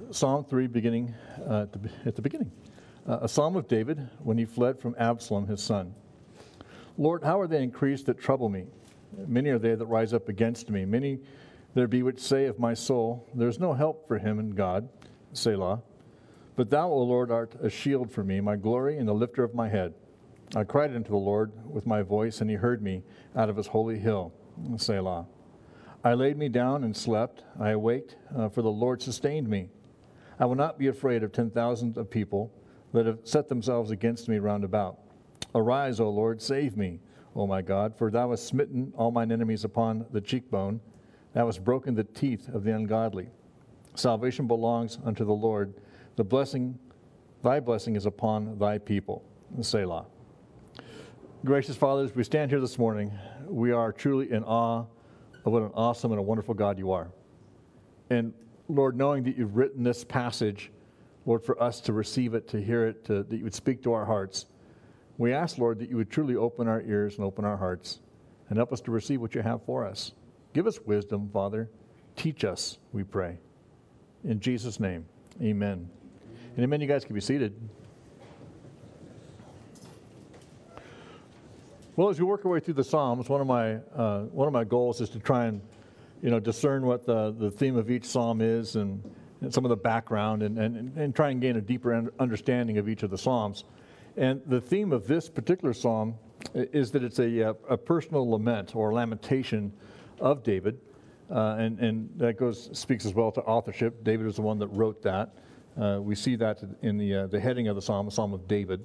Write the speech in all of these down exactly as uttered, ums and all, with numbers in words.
Psalm three, beginning uh, at, the, at the beginning. Uh, a psalm of David when he fled from Absalom, his son. Lord, how are they increased that trouble me? Many are they that rise up against me. Many there be which say of my soul, there is no help for him in God, Selah. But thou, O Lord, art a shield for me, my glory and the lifter of my head. I cried unto the Lord with my voice, and he heard me out of his holy hill, Selah. I laid me down and slept. I awaked, uh, for the Lord sustained me. I will not be afraid of ten thousands of people that have set themselves against me round about. Arise, O Lord, save me, O my God, for thou hast smitten all mine enemies upon the cheekbone. Thou hast broken the teeth of the ungodly. Salvation belongs unto the Lord. The blessing, thy blessing is upon thy people. Selah. Gracious Father, as we stand here this morning, we are truly in awe of what an awesome and a wonderful God you are. And Lord, knowing that you've written this passage, Lord, for us to receive it, to hear it, to, that you would speak to our hearts, we ask, Lord, that you would truly open our ears and open our hearts and help us to receive what you have for us. Give us wisdom, Father. Teach us, we pray. In Jesus' name, amen. And amen, you guys can be seated. Well, as we work our way through the Psalms, one of my uh, one of my goals is to try and, you know, discern what the, the theme of each psalm is and, and some of the background and, and, and try and gain a deeper understanding of each of the psalms. And the theme of this particular psalm is that it's a, a personal lament or lamentation of David, uh, and, and that goes speaks as well to authorship. David is the one that wrote that. Uh, we see that in the uh, the heading of the psalm, the Psalm of David.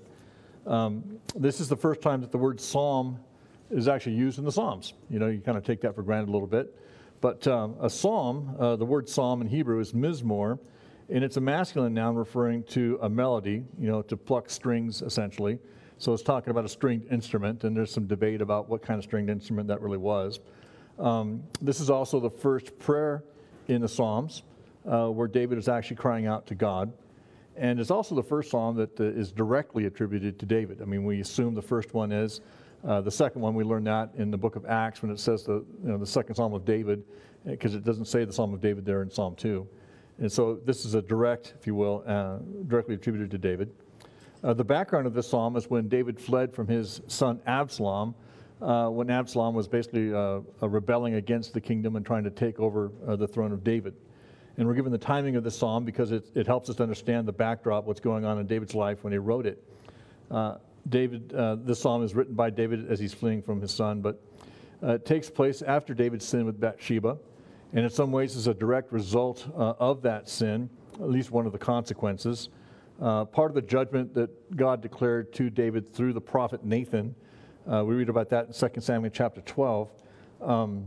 Um, this is the first time that the word psalm is actually used in the Psalms. You know, you kind of take that for granted a little bit. But um, a psalm, uh, the word psalm in Hebrew is mizmor, and it's a masculine noun referring to a melody, you know, to pluck strings, essentially. So it's talking about a stringed instrument, and there's some debate about what kind of stringed instrument that really was. Um, this is also the first prayer in the Psalms, uh, where David is actually crying out to God. And it's also the first psalm that uh, is directly attributed to David. I mean, we assume the first one is. Uh, the second one, we learn that in the book of Acts when it says the, you know, the second psalm of David, because it doesn't say the psalm of David there in Psalm two. And so this is a direct, if you will, uh, directly attributed to David. Uh, the background of this psalm is when David fled from his son Absalom, uh, when Absalom was basically uh, uh, rebelling against the kingdom and trying to take over uh, the throne of David. And we're given the timing of this psalm because it, it helps us to understand the backdrop, what's going on in David's life when he wrote it. Uh, David, uh, this psalm is written by David as he's fleeing from his son, but uh, it takes place after David's sin with Bathsheba, and in some ways is a direct result uh, of that sin, at least one of the consequences. Uh, part of the judgment that God declared to David through the prophet Nathan, uh, we read about that in Second Samuel chapter twelve. Um,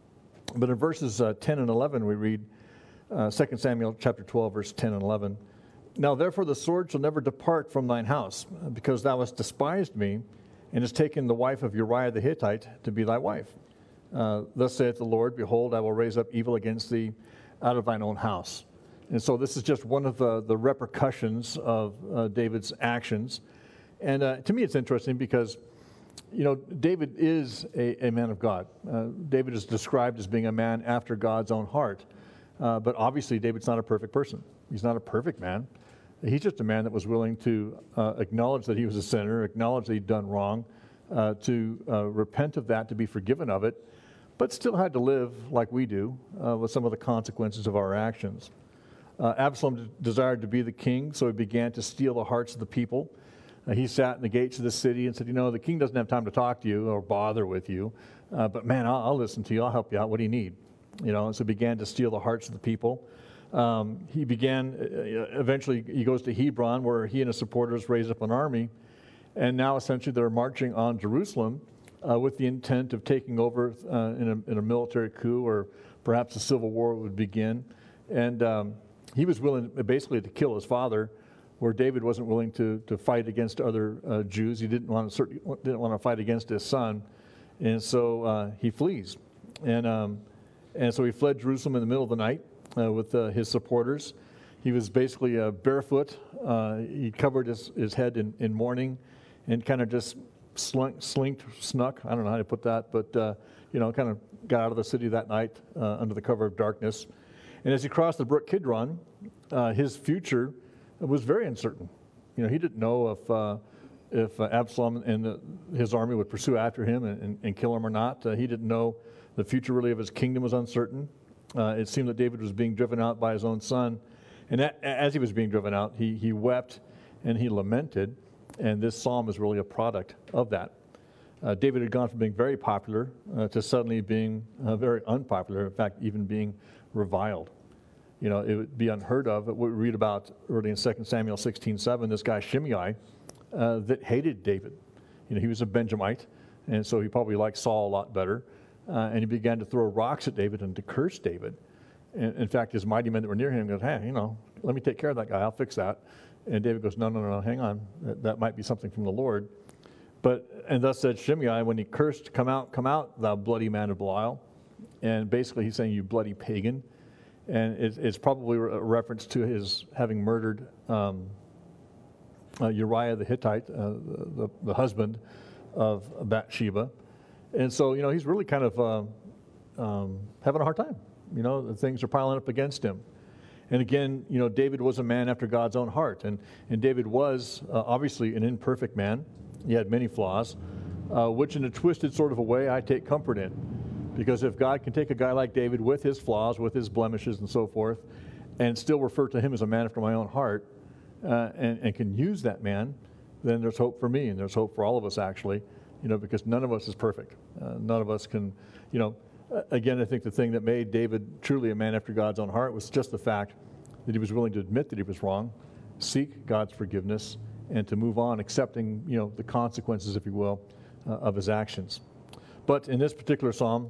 but in verses uh, ten and eleven, we read, Uh, Second Samuel chapter twelve, verse ten and eleven. Now therefore the sword shall never depart from thine house, because thou hast despised me, and hast taken the wife of Uriah the Hittite to be thy wife. Uh, thus saith the Lord, behold, I will raise up evil against thee out of thine own house. And so this is just one of the, the repercussions of uh, David's actions. And uh, to me it's interesting because, you know, David is a, a man of God. Uh, David is described as being a man after God's own heart. Uh, but obviously, David's not a perfect person. He's not a perfect man. He's just a man that was willing to uh, acknowledge that he was a sinner, acknowledge that he'd done wrong, uh, to uh, repent of that, to be forgiven of it, but still had to live like we do uh, with some of the consequences of our actions. Uh, Absalom desired to be the king, so he began to steal the hearts of the people. Uh, he sat in the gates of the city and said, you know, the king doesn't have time to talk to you or bother with you, uh, but man, I'll, I'll listen to you. I'll help you out. What do you need? You know, and so began to steal the hearts of the people. Um, he began, uh, eventually he goes to Hebron, where he and his supporters raise up an army, and now essentially they're marching on Jerusalem uh, with the intent of taking over uh, in, a, in a military coup, or perhaps a civil war would begin. And um, he was willing basically to kill his father, where David wasn't willing to, to fight against other uh, Jews. He didn't want to certainly didn't want to fight against his son, and so uh, he flees. And um, And so he fled Jerusalem in the middle of the night uh, with uh, his supporters. He was basically uh, barefoot. Uh, he covered his, his head in, in mourning and kind of just slunk, slinked, snuck, I don't know how to put that, but, uh, you know, kind of got out of the city that night uh, under the cover of darkness. And as he crossed the brook Kidron, uh, his future was very uncertain. You know, he didn't know if uh, if uh, Absalom and the, his army would pursue after him and, and, and kill him or not. Uh, he didn't know the future really of his kingdom was uncertain. Uh, it seemed that David was being driven out by his own son. And that, as he was being driven out, he, he wept and he lamented. And this psalm is really a product of that. Uh, David had gone from being very popular uh, to suddenly being uh, very unpopular, in fact, even being reviled. You know, it would be unheard of. What we read about early in Second Samuel sixteen seven, this guy Shimei uh, that hated David. You know, he was a Benjamite, and so he probably liked Saul a lot better. Uh, and he began to throw rocks at David and to curse David. And in fact, his mighty men that were near him goes, hey, you know, let me take care of that guy. I'll fix that. And David goes, no, no, no, hang on. That, that might be something from the Lord. But, and thus said Shimei, when he cursed, come out, come out, thou bloody man of Belial. And basically he's saying, you bloody pagan. And it, it's probably a reference to his having murdered um, uh, Uriah the Hittite, uh, the, the husband of Bathsheba. And so, you know, he's really kind of uh, um, having a hard time. You know, the things are piling up against him. And again, you know, David was a man after God's own heart. And, and David was uh, obviously an imperfect man. He had many flaws, uh, which in a twisted sort of a way I take comfort in. Because if God can take a guy like David with his flaws, with his blemishes and so forth, and still refer to him as a man after my own heart, uh, and, and can use that man, then there's hope for me, and there's hope for all of us actually, you know, because none of us is perfect. Uh, none of us can, you know, uh, again, I think the thing that made David truly a man after God's own heart was just the fact that he was willing to admit that he was wrong, seek God's forgiveness, and to move on, accepting, you know, the consequences, if you will, uh, of his actions. But in this particular psalm,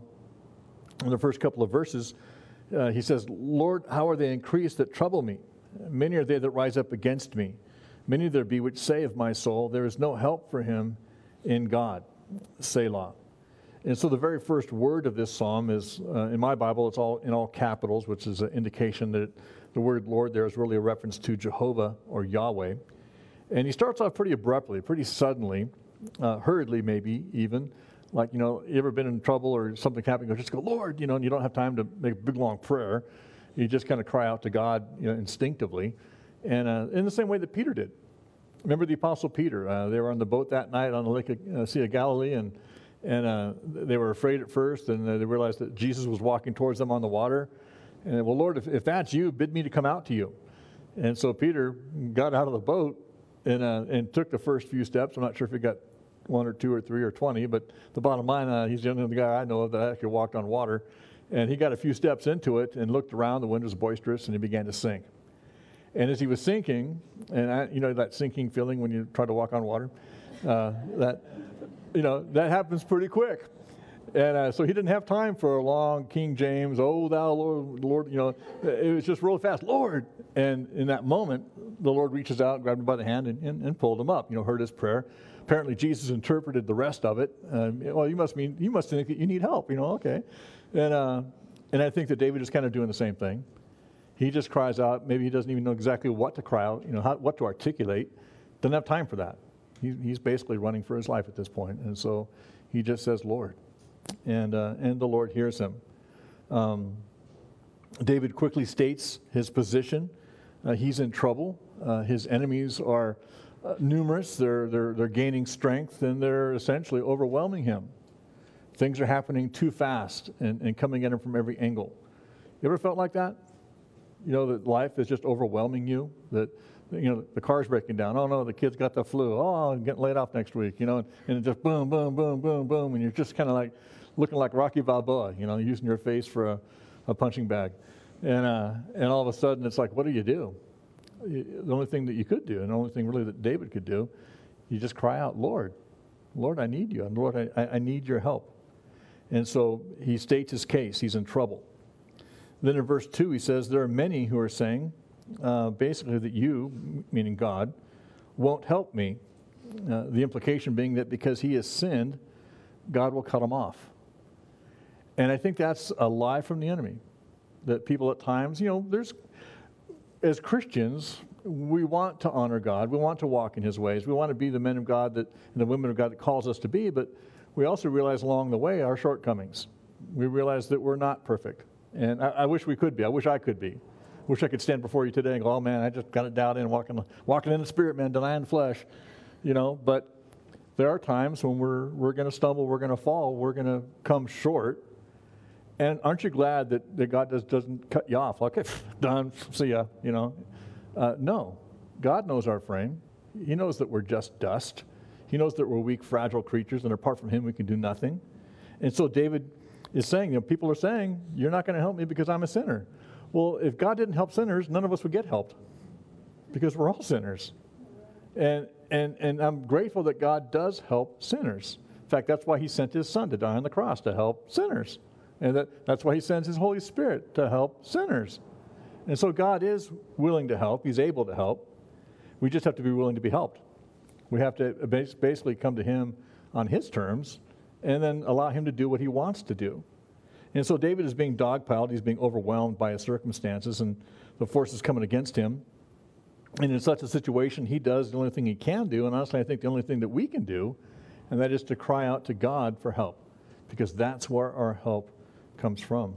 in the first couple of verses, uh, he says, Lord, how are they increased that trouble me? Many are they that rise up against me. Many there be which say of my soul, there is no help for him in God. Selah. And so the very first word of this psalm is, uh, in my Bible, it's all in all capitals, which is an indication that the word Lord there is really a reference to Jehovah or Yahweh. And he starts off pretty abruptly, pretty suddenly, uh, hurriedly maybe even. Like, you know, you ever been in trouble or something happened, you just go, Lord, you know, and you don't have time to make a big, long prayer. You just kind of cry out to God, you know, instinctively. And uh, in the same way that Peter did. Remember the Apostle Peter? Uh, they were on the boat that night on the Lake of, uh, Sea of Galilee, and and uh, they were afraid at first, and uh, they realized that Jesus was walking towards them on the water. And they, well, Lord, if, if that's you, bid me to come out to you. And so Peter got out of the boat and uh, and took the first few steps. I'm not sure if he got one or two or three or twenty, but the bottom line, uh, he's the only guy I know of that actually walked on water. And he got a few steps into it and looked around. The wind was boisterous, and he began to sink. And as he was sinking, and I, you know that sinking feeling when you try to walk on water, uh, that you know that happens pretty quick. And uh, so he didn't have time for a long King James, oh thou Lord, Lord, you know, it was just real fast, Lord. And in that moment, the Lord reaches out, grabbed him by the hand, and, and, and pulled him up. You know, heard his prayer. Apparently, Jesus interpreted the rest of it. Um, well, you must mean you must think that you need help. You know, okay. And uh, and I think that David is kind of doing the same thing. He just cries out. Maybe he doesn't even know exactly what to cry out, you know, how, what to articulate. Doesn't have time for that. He, he's basically running for his life at this point. And so he just says, Lord. And uh, and the Lord hears him. Um, David quickly states his position. Uh, he's in trouble. Uh, his enemies are uh, numerous. They're, they're, they're gaining strength, and they're essentially overwhelming him. Things are happening too fast and, and coming at him from every angle. You ever felt like that? You know, that life is just overwhelming you, that, you know, the car's breaking down. Oh, no, the kid's got the flu. Oh, I'm getting laid off next week, you know, and, and it just boom, boom, boom, boom, boom, and you're just kind of like looking like Rocky Balboa, you know, using your face for a, a punching bag. And, uh, and all of a sudden, it's like, what do you do? The only thing that you could do, and the only thing really that David could do, you just cry out, Lord, Lord, I need you. And Lord, I, I need your help. And so he states his case. He's in trouble. Then in verse two, he says, there are many who are saying, uh, basically, that you, meaning God, won't help me. Uh, the implication being that because he has sinned, God will cut him off. And I think that's a lie from the enemy. That people at times, you know, there's, as Christians, we want to honor God. We want to walk in his ways. We want to be the men of God that, and the women of God that calls us to be, but we also realize along the way our shortcomings. We realize that we're not perfect. And I, I wish we could be. I wish I could be. Wish I could stand before you today and go, oh, man, I just got it down in walking, walking in the Spirit, man, denying the flesh. You know, but there are times when we're we're going to stumble, we're going to fall, we're going to come short. And aren't you glad that, that God does, doesn't cut you off? Like, okay, done, see ya, you know. Uh, no, God knows our frame. He knows that we're just dust. He knows that we're weak, fragile creatures, and apart from him, we can do nothing. And so David is saying, you know, people are saying, you're not going to help me because I'm a sinner. Well, if God didn't help sinners, none of us would get helped because we're all sinners. And and and I'm grateful that God does help sinners. In fact, that's why he sent his son to die on the cross, to help sinners. And that, that's why he sends his Holy Spirit to help sinners. And so God is willing to help. He's able to help. We just have to be willing to be helped. We have to basically come to him on his terms and then allow him to do what he wants to do. And so David is being dogpiled. He's being overwhelmed by his circumstances and the forces coming against him. And in such a situation, he does the only thing he can do, and honestly, I think the only thing that we can do, and that is to cry out to God for help, because that's where our help comes from.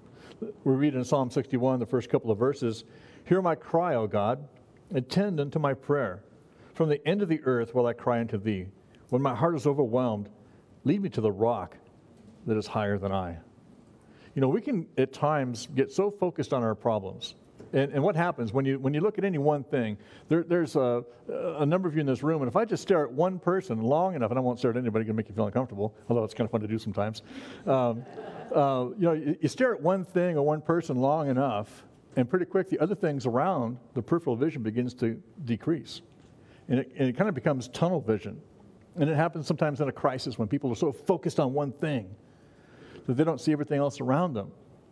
We read in Psalm sixty-one, the first couple of verses, hear my cry, O God, attend unto my prayer. From the end of the earth will I cry unto thee. When my heart is overwhelmed, lead me to the rock that is higher than I. You know, we can at times get so focused on our problems. And, and what happens when you when you look at any one thing, there, there's a, a number of you in this room, and if I just stare at one person long enough, and I won't stare at anybody, it's going to make you feel uncomfortable, although it's kind of fun to do sometimes. Um, uh, you know, you, you stare at one thing or one person long enough, and pretty quick the other things around, the peripheral vision begins to decrease. And it, and it kind of becomes tunnel vision. And it happens sometimes in a crisis when people are so focused on one thing that they don't see everything else around them.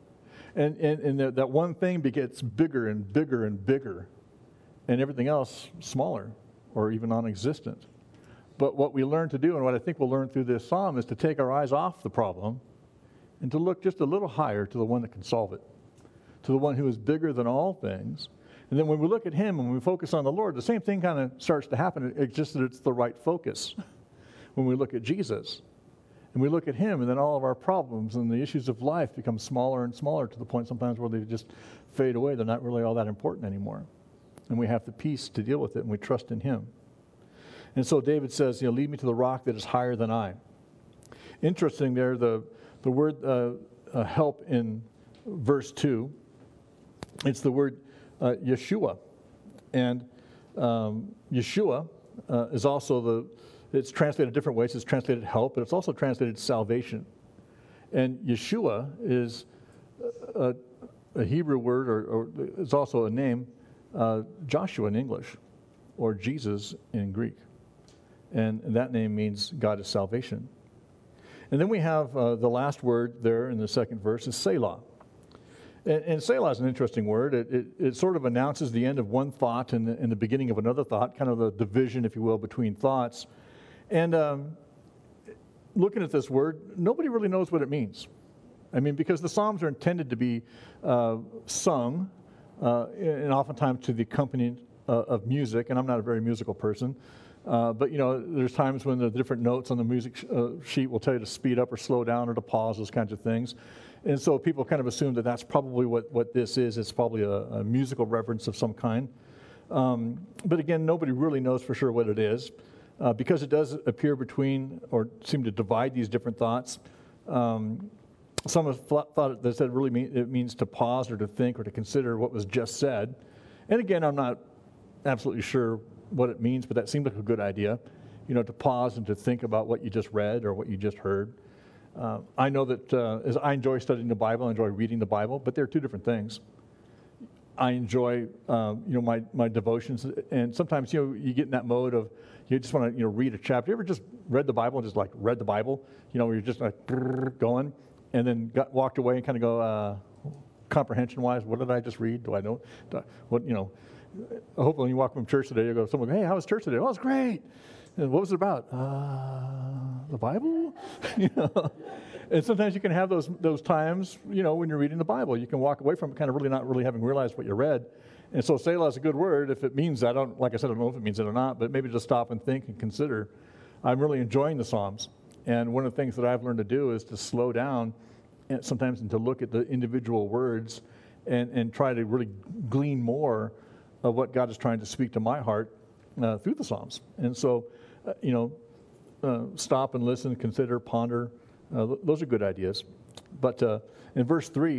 And, and, and that, that one thing gets bigger and bigger and bigger, and everything else smaller or even non-existent. But what we learn to do, and what I think we'll learn through this psalm, is to take our eyes off the problem and to look just a little higher to the one that can solve it, to the one who is bigger than all things. And then when we look at him and we focus on the Lord, the same thing kind of starts to happen. It's just that it's the right focus when we look at Jesus. And we look at him, and then all of our problems and the issues of life become smaller and smaller to the point sometimes where they just fade away. They're not really all that important anymore. And we have the peace to deal with it, and we trust in him. And so David says, you know, lead me to the rock that is higher than I. Interesting there, the, the word uh, uh, help in verse two, it's the word uh, Yeshua. And um, Yeshua uh, is also the It's translated different ways. It's translated help, but it's also translated salvation. And Yeshua is a, a Hebrew word, or, or it's also a name, uh, Joshua in English, or Jesus in Greek. And that name means God is salvation. And then we have uh, the last word there in the second verse is Selah. And, and Selah is an interesting word. It, it, it sort of announces the end of one thought and the, and the beginning of another thought, kind of the division, if you will, between thoughts. And um, looking at this word, nobody really knows what it means. I mean, because the Psalms are intended to be uh, sung, uh, and oftentimes to the accompaniment uh, of music, and I'm not a very musical person, uh, but, you know, there's times when the different notes on the music sh- uh, sheet will tell you to speed up or slow down or to pause, those kinds of things. And so people kind of assume that that's probably what, what this is. It's probably a, a musical reference of some kind. Um, but again, nobody really knows for sure what it is. Uh, because it does appear between, or seem to divide these different thoughts. Um, some have thought, thought that it really mean, it means to pause or to think or to consider what was just said. And again, I'm not absolutely sure what it means, but that seemed like a good idea, you know, to pause and to think about what you just read or what you just heard. Uh, I know that uh, as I enjoy studying the Bible, I enjoy reading the Bible, but they're two different things. I enjoy, uh, you know, my, my devotions, and sometimes, you know, you get in that mode of you just want to, you know, read a chapter. You ever just read the Bible and just like read the Bible, you know, where you're just like going, and then got walked away and kind of go, uh, comprehension-wise, what did I just read? Do I know? Do I, what, you know? Hopefully, when you walk from church today, you go, someone, hey, how was church today? Oh, it's great. And what was it about? Uh, the Bible, you know. And sometimes you can have those those times, you know, when you're reading the Bible. You can walk away from it kind of really not really having realized what you read. And so Selah is a good word if it means that. I don't, like I said, I don't know if it means it or not, but maybe just stop and think and consider. I'm really enjoying the Psalms. And one of the things that I've learned to do is to slow down and sometimes and to look at the individual words and, and try to really glean more of what God is trying to speak to my heart uh, through the Psalms. And so, uh, you know, uh, stop and listen, consider, ponder. Uh, th- those are good ideas. But uh, in verse three,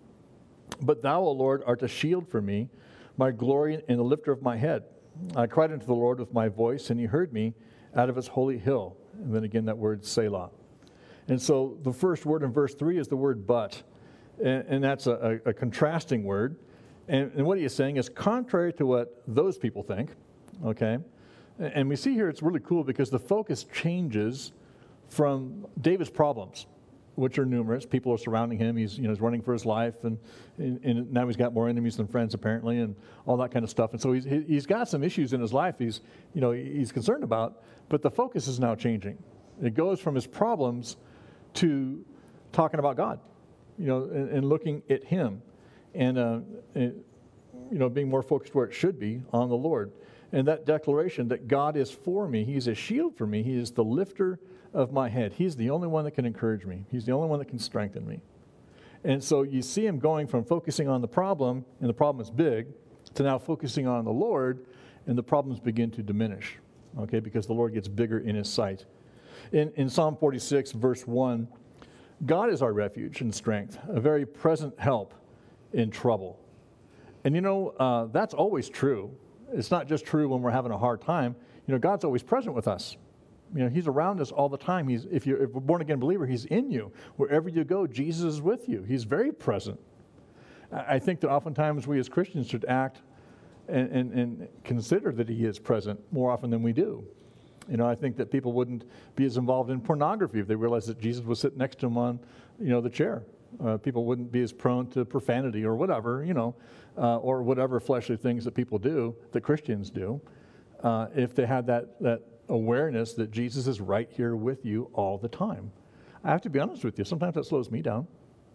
but thou, O Lord, art a shield for me, my glory and the lifter of my head. I cried unto the Lord with my voice, and he heard me out of his holy hill. And then again, that word Selah. And so the first word in verse three is the word but. And, and that's a, a, a contrasting word. And, and what he is saying is contrary to what those people think, okay? And, and we see here it's really cool because the focus changes from David's problems, which are numerous. People are surrounding him. He's, you know, he's running for his life, and, and, and now he's got more enemies than friends, apparently, and all that kind of stuff. And so he's he's got some issues in his life he's, you know, he's concerned about, but the focus is now changing. It goes from his problems to talking about God, you know, and, and looking at him, and, uh, and, you know, being more focused where it should be on the Lord. And that declaration that God is for me, he's a shield for me, he is the lifter of my head. He's the only one that can encourage me. He's the only one that can strengthen me. And so you see him going from focusing on the problem, and the problem is big, to now focusing on the Lord, and the problems begin to diminish, okay, because the Lord gets bigger in his sight. In, in Psalm forty-six, verse one, God is our refuge and strength, a very present help in trouble. And you know, uh, that's always true. It's not just true when we're having a hard time. You know, God's always present with us. You know, he's around us all the time. He's, if you're a born-again believer, he's in you. Wherever you go, Jesus is with you. He's very present. I think that oftentimes we as Christians should act and, and, and consider that he is present more often than we do. You know, I think that people wouldn't be as involved in pornography if they realized that Jesus was sitting next to them on, you know, the chair. Uh, people wouldn't be as prone to profanity or whatever, you know, uh, or whatever fleshly things that people do, that Christians do, uh, if they had that that awareness that Jesus is right here with you all the time. I have to be honest with you, sometimes that slows me down.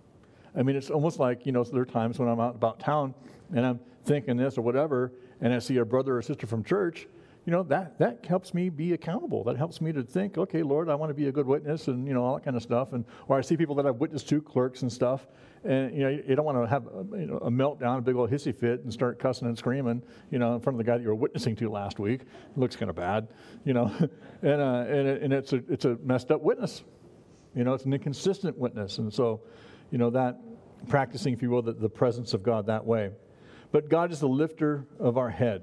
I mean, it's almost like, you know, there are times when I'm out about town and I'm thinking this or whatever, and I see a brother or sister from church, you know, that, that helps me be accountable. That helps me to think, okay, Lord, I want to be a good witness, and, you know, all that kind of stuff. And or I see people that I've witnessed to, clerks and stuff, and, you know, you don't want to have a, you know, a meltdown, a big old hissy fit, and start cussing and screaming, you know, in front of the guy that you were witnessing to last week. It looks kind of bad, you know, and uh, and, it, and it's a it's a messed up witness, you know, it's an inconsistent witness, and so, you know, that practicing, if you will, the, the presence of God that way. But God is the lifter of our head.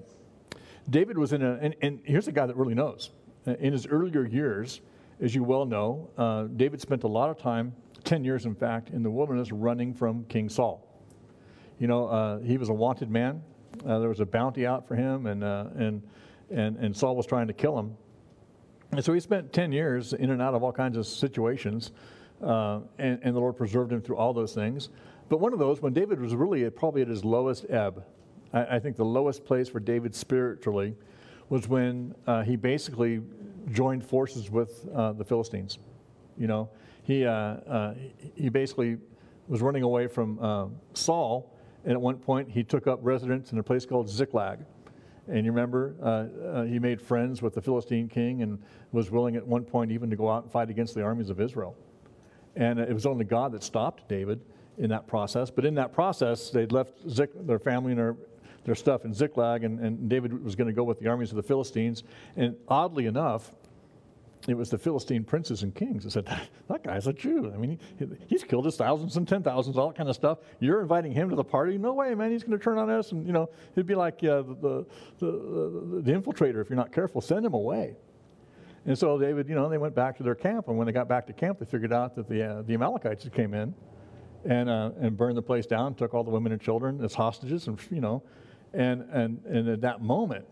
David was in a, and, and here's a guy that really knows. In his earlier years, as you well know, uh, David spent a lot of time, ten years in fact, in the wilderness running from King Saul. You know, uh, he was a wanted man. Uh, there was a bounty out for him, and, uh, and, and, and Saul was trying to kill him. And so he spent ten years in and out of all kinds of situations, uh, and, and the Lord preserved him through all those things. But one of those, when David was really at, probably at his lowest ebb, I think the lowest place for David spiritually was when uh, he basically joined forces with uh, the Philistines. You know, he uh, uh, he basically was running away from uh, Saul, and at one point he took up residence in a place called Ziklag. And you remember, uh, uh, he made friends with the Philistine king and was willing at one point even to go out and fight against the armies of Israel. And it was only God that stopped David in that process. But in that process, they'd left Zik- their family and their their stuff in Ziklag, and, and David was going to go with the armies of the Philistines. And oddly enough, it was the Philistine princes and kings that said, that, that guy's a Jew. I mean, he, he's killed his thousands and ten thousands, all that kind of stuff. You're inviting him to the party? No way, man, he's going to turn on us. And, you know, it'd be like uh, the, the, the, the infiltrator, if you're not careful, send him away. And so David, you know, they went back to their camp, and when they got back to camp, they figured out that the, uh, the Amalekites had came in and, uh, and burned the place down, took all the women and children as hostages, and, you know, And, and and at that moment,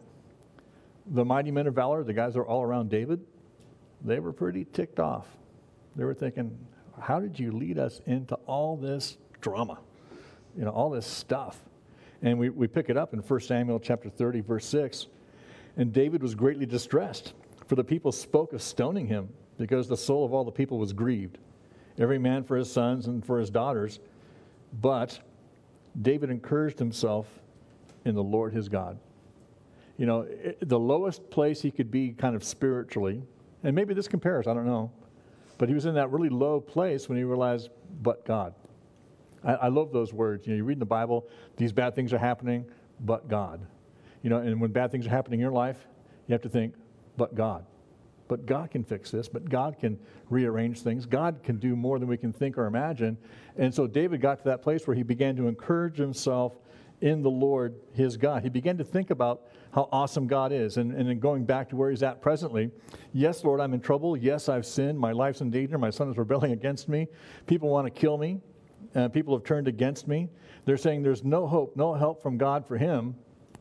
the mighty men of valor, the guys that are all around David, they were pretty ticked off. They were thinking, how did you lead us into all this drama, you know, all this stuff? And we, we pick it up in First Samuel chapter thirty, verse six. And David was greatly distressed, for the people spoke of stoning him, because the soul of all the people was grieved, every man for his sons and for his daughters. But David encouraged himself in the Lord his God. You know, it, the lowest place he could be kind of spiritually, and maybe this compares, I don't know, But he was in that really low place when he realized, but God. I, I love those words. You know, you read in the Bible, these bad things are happening, but God. You know, and when bad things are happening in your life, you have to think, but God. But God can fix this, but God can rearrange things. God can do more than we can think or imagine. And so David got to that place where he began to encourage himself in the Lord, his God. He began to think about how awesome God is. And, and then going back to where he's at presently, yes, Lord, I'm in trouble. Yes, I've sinned. My life's in danger. My son is rebelling against me. People want to kill me. Uh, people have turned against me. They're saying there's no hope, no help from God for him.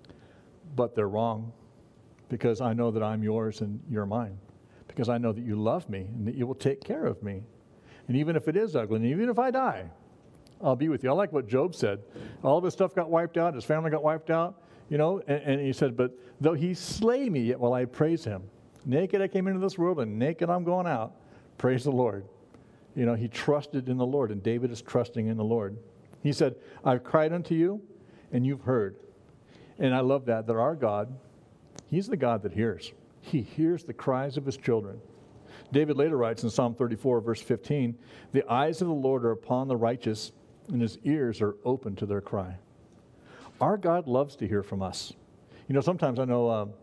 But they're wrong, because I know that I'm yours and you're mine. Because I know that you love me and that you will take care of me. And even if it is ugly, and even if I die, I'll be with you. I like what Job said. All of his stuff got wiped out. His family got wiped out. You know, and, and he said, but though he slay me, yet will I praise him. Naked I came into this world, and naked I'm going out. Praise the Lord. You know, he trusted in the Lord, and David is trusting in the Lord. He said, I've cried unto you, and you've heard. And I love that, that our God, he's the God that hears. He hears the cries of his children. David later writes in Psalm thirty-four, verse fifteen, the eyes of the Lord are upon the righteous, and his ears are open to their cry. Our God loves to hear from us. You know, sometimes I know uh,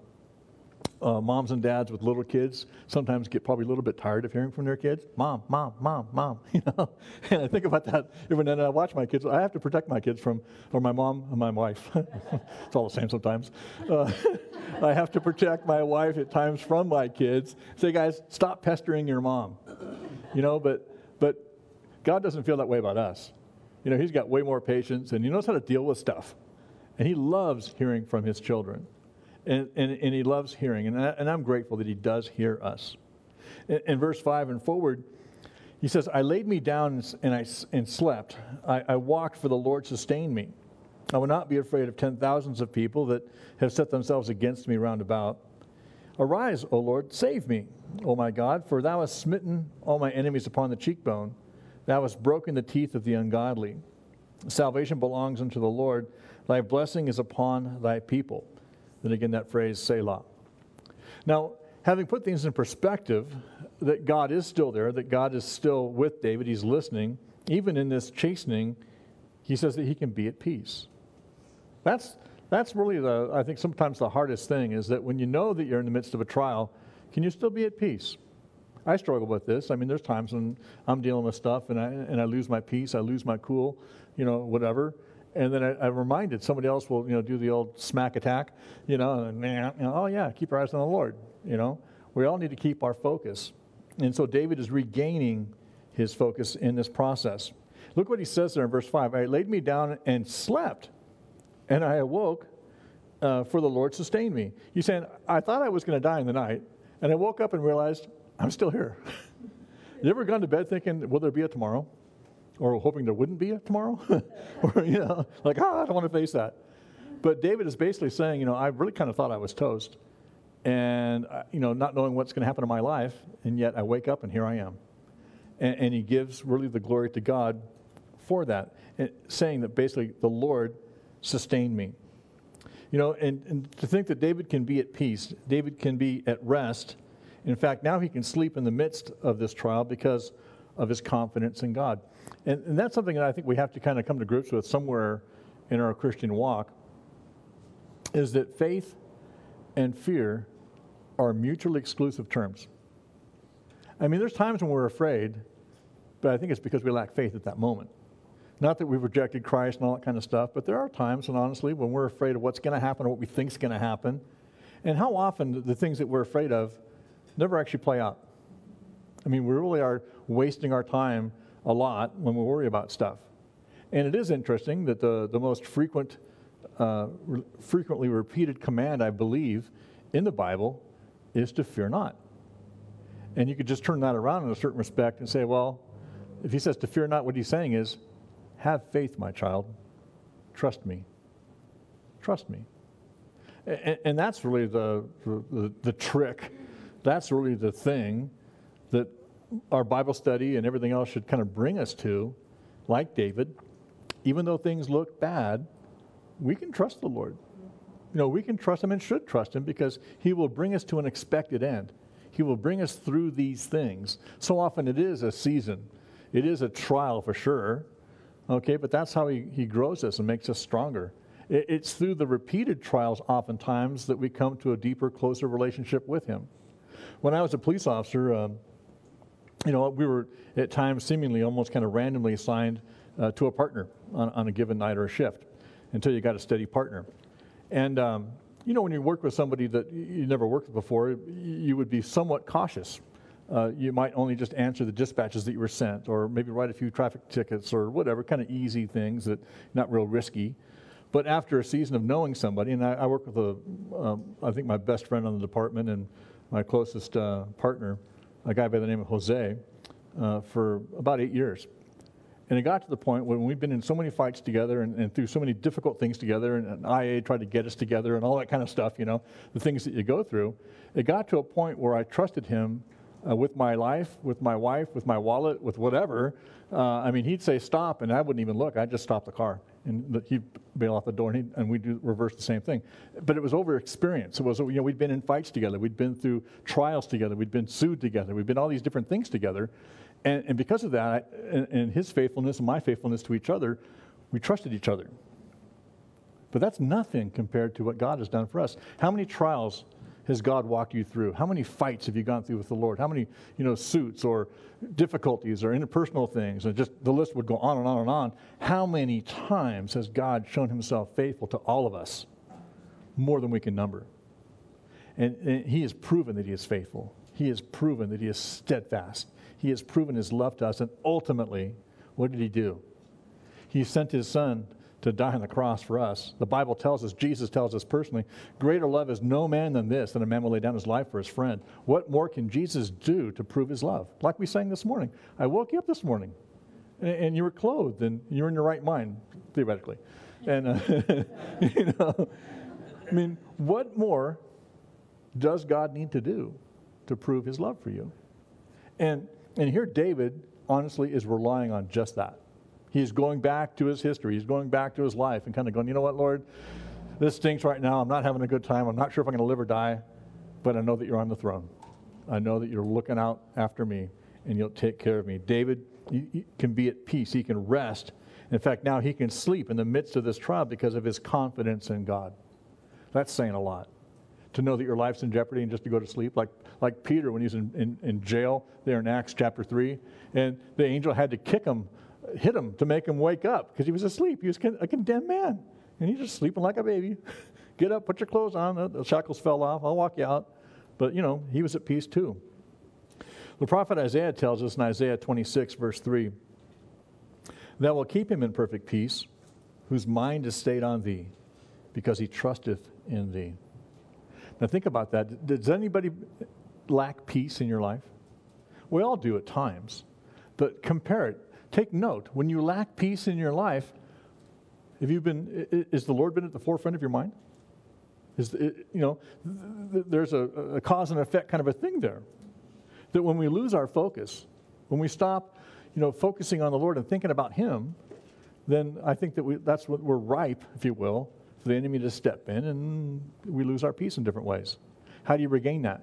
uh, moms and dads with little kids sometimes get probably a little bit tired of hearing from their kids. Mom, mom, mom, mom. You know, and I think about that every night I watch my kids. I have to protect my kids from, or my mom and my wife. It's all the same sometimes. Uh, I have to protect my wife at times from my kids. Say, guys, stop pestering your mom. You know, but but God doesn't feel that way about us. You know, he's got way more patience, and he knows how to deal with stuff. And he loves hearing from his children. And, and, and he loves hearing. And, I, and I'm grateful that he does hear us. In, in verse five and forward, he says, I laid me down and I and slept. I, I walked, for the Lord sustained me. I will not be afraid of ten thousands of people that have set themselves against me round about. Arise, O Lord, save me, O my God, for thou hast smitten all my enemies upon the cheekbone. Thou hast broken the teeth of the ungodly. Salvation belongs unto the Lord. Thy blessing is upon thy people. Then again, that phrase, Selah. Now, having put things in perspective, that God is still there, that God is still with David, he's listening, even in this chastening, he says that he can be at peace. That's that's really, the I think, sometimes the hardest thing, is that when you know that you're in the midst of a trial, can you still be at peace? I struggle with this. I mean, there's times when I'm dealing with stuff and I and I lose my peace, I lose my cool, you know, whatever. And then I, I'm reminded somebody else will, you know, do the old smack attack, you know, and you know, oh yeah, keep your eyes on the Lord. You know, we all need to keep our focus. And so David is regaining his focus in this process. Look what he says there in verse five. I laid me down and slept, and I awoke, uh, for the Lord sustained me. He's saying, I thought I was going to die in the night, and I woke up and realized I'm still here. You ever gone to bed thinking, will there be a tomorrow? Or hoping there wouldn't be a tomorrow? Or, you know, like, ah, I don't want to face that. But David is basically saying, you know, I really kind of thought I was toast. And, uh, you know, not knowing what's going to happen in my life, and yet I wake up and here I am. And, and he gives really the glory to God for that, and saying that basically the Lord sustained me. You know, and, and to think that David can be at peace, David can be at rest. In fact, now he can sleep in the midst of this trial because of his confidence in God. And, and that's something that I think we have to kind of come to grips with somewhere in our Christian walk, is that faith and fear are mutually exclusive terms. I mean, there's times when we're afraid, but I think it's because we lack faith at that moment. Not that we've rejected Christ and all that kind of stuff, but there are times, and honestly, when we're afraid of what's going to happen or what we think is going to happen. And how often the things that we're afraid of never actually play out. I mean, we really are wasting our time a lot when we worry about stuff. And it is interesting that the, the most frequent, uh, re- frequently repeated command, I believe, in the Bible is to fear not. And you could just turn that around in a certain respect and say, well, if he says to fear not, what he's saying is, have faith, my child. Trust me. Trust me. And, and that's really the, the, the trick. That's really the thing that our Bible study and everything else should kind of bring us to, like David. Even though things look bad, we can trust the Lord. You know, we can trust him and should trust him because he will bring us to an expected end. He will bring us through these things. So often it is a season. It is a trial for sure. Okay, but that's how he, he grows us and makes us stronger. It, it's through the repeated trials oftentimes that we come to a deeper, closer relationship with him. When I was a police officer, um, you know, we were at times seemingly almost kind of randomly assigned uh, to a partner on, on a given night or a shift until you got a steady partner. And, um, you know, when you work with somebody that you never worked with before, you would be somewhat cautious. Uh, you might only just answer the dispatches that you were sent, or maybe write a few traffic tickets or whatever, kind of easy things that not real risky. But after a season of knowing somebody, and I, I work with a, um, I think my best friend on the department and my closest uh, partner, a guy by the name of Jose, uh, for about eight years. And it got to the point when we've been in so many fights together and, and through so many difficult things together, and, and I A tried to get us together and all that kind of stuff, you know, the things that you go through. It got to a point where I trusted him Uh, with my life, with my wife, with my wallet, with whatever. Uh, I mean, he'd say stop, and I wouldn't even look. I'd just stop the car, and the, he'd bail off the door, and, he'd, and we'd do reverse the same thing. But it was over experience. It was, you know, we'd been in fights together. We'd been through trials together. We'd been sued together. We'd been all these different things together. And, and because of that, I, and, and his faithfulness and my faithfulness to each other, we trusted each other. But that's nothing compared to what God has done for us. How many trials has God walked you through? How many fights have you gone through with the Lord? How many, you know, suits or difficulties or interpersonal things? And just the list would go on and on and on. How many times has God shown himself faithful to all of us? More than we can number. And, and he has proven that he is faithful. He has proven that he is steadfast. He has proven his love to us. And ultimately, what did he do? He sent his son to die on the cross for us. The Bible tells us, Jesus tells us personally, greater love is no man than this, that a man will lay down his life for his friend. What more can Jesus do to prove his love? Like we sang this morning. I woke you up this morning, and, and you were clothed, and you were in your right mind, theoretically. And, uh, you know, I mean, what more does God need to do to prove his love for you? And, and here David, honestly, is relying on just that. He's going back to his history. He's going back to his life and kind of going, you know what, Lord, this stinks right now. I'm not having a good time. I'm not sure if I'm going to live or die, but I know that you're on the throne. I know that you're looking out after me, and you'll take care of me. David he, he can be at peace. He can rest. In fact, now he can sleep in the midst of this trial because of his confidence in God. That's saying a lot. To know that your life's in jeopardy and just to go to sleep, like like Peter when he was in, in, in jail there in Acts chapter three, and the angel had to kick him, hit him to make him wake up because he was asleep. He was a condemned man, and he's just sleeping like a baby. Get up, put your clothes on. The shackles fell off. I'll walk you out. But, you know, he was at peace too. The prophet Isaiah tells us in Isaiah twenty-six, verse three, that will keep him in perfect peace, whose mind is stayed on thee, because he trusteth in thee. Now think about that. Does anybody lack peace in your life? We all do at times. But compare it. Take note. When you lack peace in your life, have you been? Is the Lord been at the forefront of your mind? Is it, you know, there's a, a cause and effect kind of a thing there. That when we lose our focus, when we stop, you know, focusing on the Lord and thinking about Him, then I think that we that's what we're ripe, if you will, for the enemy to step in, and we lose our peace in different ways. How do you regain that?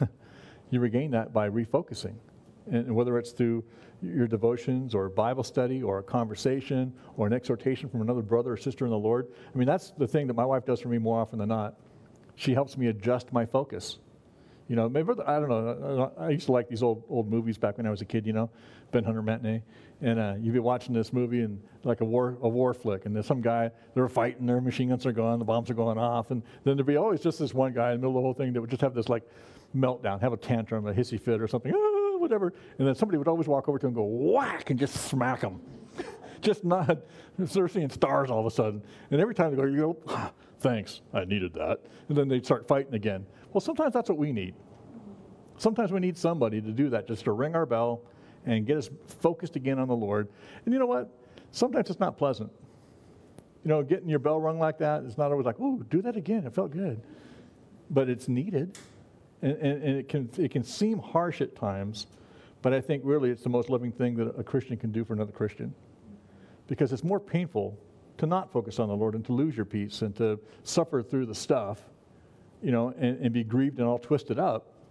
You regain that by refocusing, and whether it's through your devotions or Bible study or a conversation or an exhortation from another brother or sister in the Lord. I mean, that's the thing that my wife does for me more often than not. She helps me adjust my focus. You know, maybe, I don't know, I used to like these old old movies back when I was a kid, you know, Ben Hunter Matinee. And uh, you'd be watching this movie and like a war a war flick, and there's some guy, they're fighting, their machine guns are going, the bombs are going off, and then there'd be always just this one guy in the middle of the whole thing that would just have this like meltdown, have a tantrum, a hissy fit or something, ah, whatever. And then somebody would always walk over to him and go whack and just smack him. Just not, they're seeing stars all of a sudden. And every time they go, you go, ah, thanks, I needed that. And then they'd start fighting again. Well, sometimes that's what we need. Sometimes we need somebody to do that, just to ring our bell and get us focused again on the Lord. And you know what? Sometimes it's not pleasant. You know, getting your bell rung like that, it's not always like, ooh, do that again. It felt good. But it's needed. And, and, and it can it can seem harsh at times, but I think really it's the most loving thing that a Christian can do for another Christian. Because it's more painful to not focus on the Lord and to lose your peace and to suffer through the stuff, you know, and, and be grieved and all twisted up,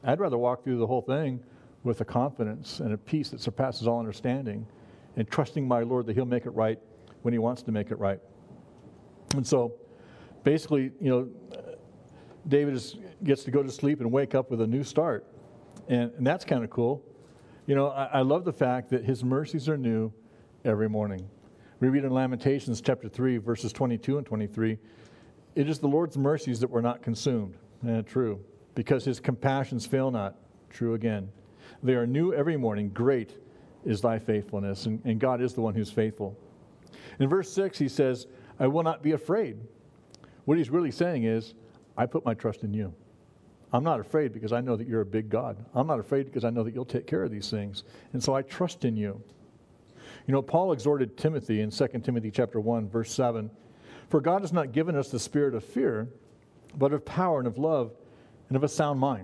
I'd rather walk through the whole thing with a confidence and a peace that surpasses all understanding and trusting my Lord that he'll make it right when he wants to make it right. And so basically, you know, David is, gets to go to sleep and wake up with a new start. And, and that's kind of cool. You know, I, I love the fact that his mercies are new every morning. We read in Lamentations chapter three, verses twenty-two and twenty-three, it is the Lord's mercies that we're not consumed. And true. Because his compassions fail not. True again. They are new every morning. Great is thy faithfulness. And, and God is the one who's faithful. In verse six, he says, I will not be afraid. What he's really saying is, I put my trust in you. I'm not afraid because I know that you're a big God. I'm not afraid because I know that you'll take care of these things. And so I trust in you. You know, Paul exhorted Timothy in Second Timothy chapter one, verse seven, for God has not given us the spirit of fear, but of power and of love and of a sound mind.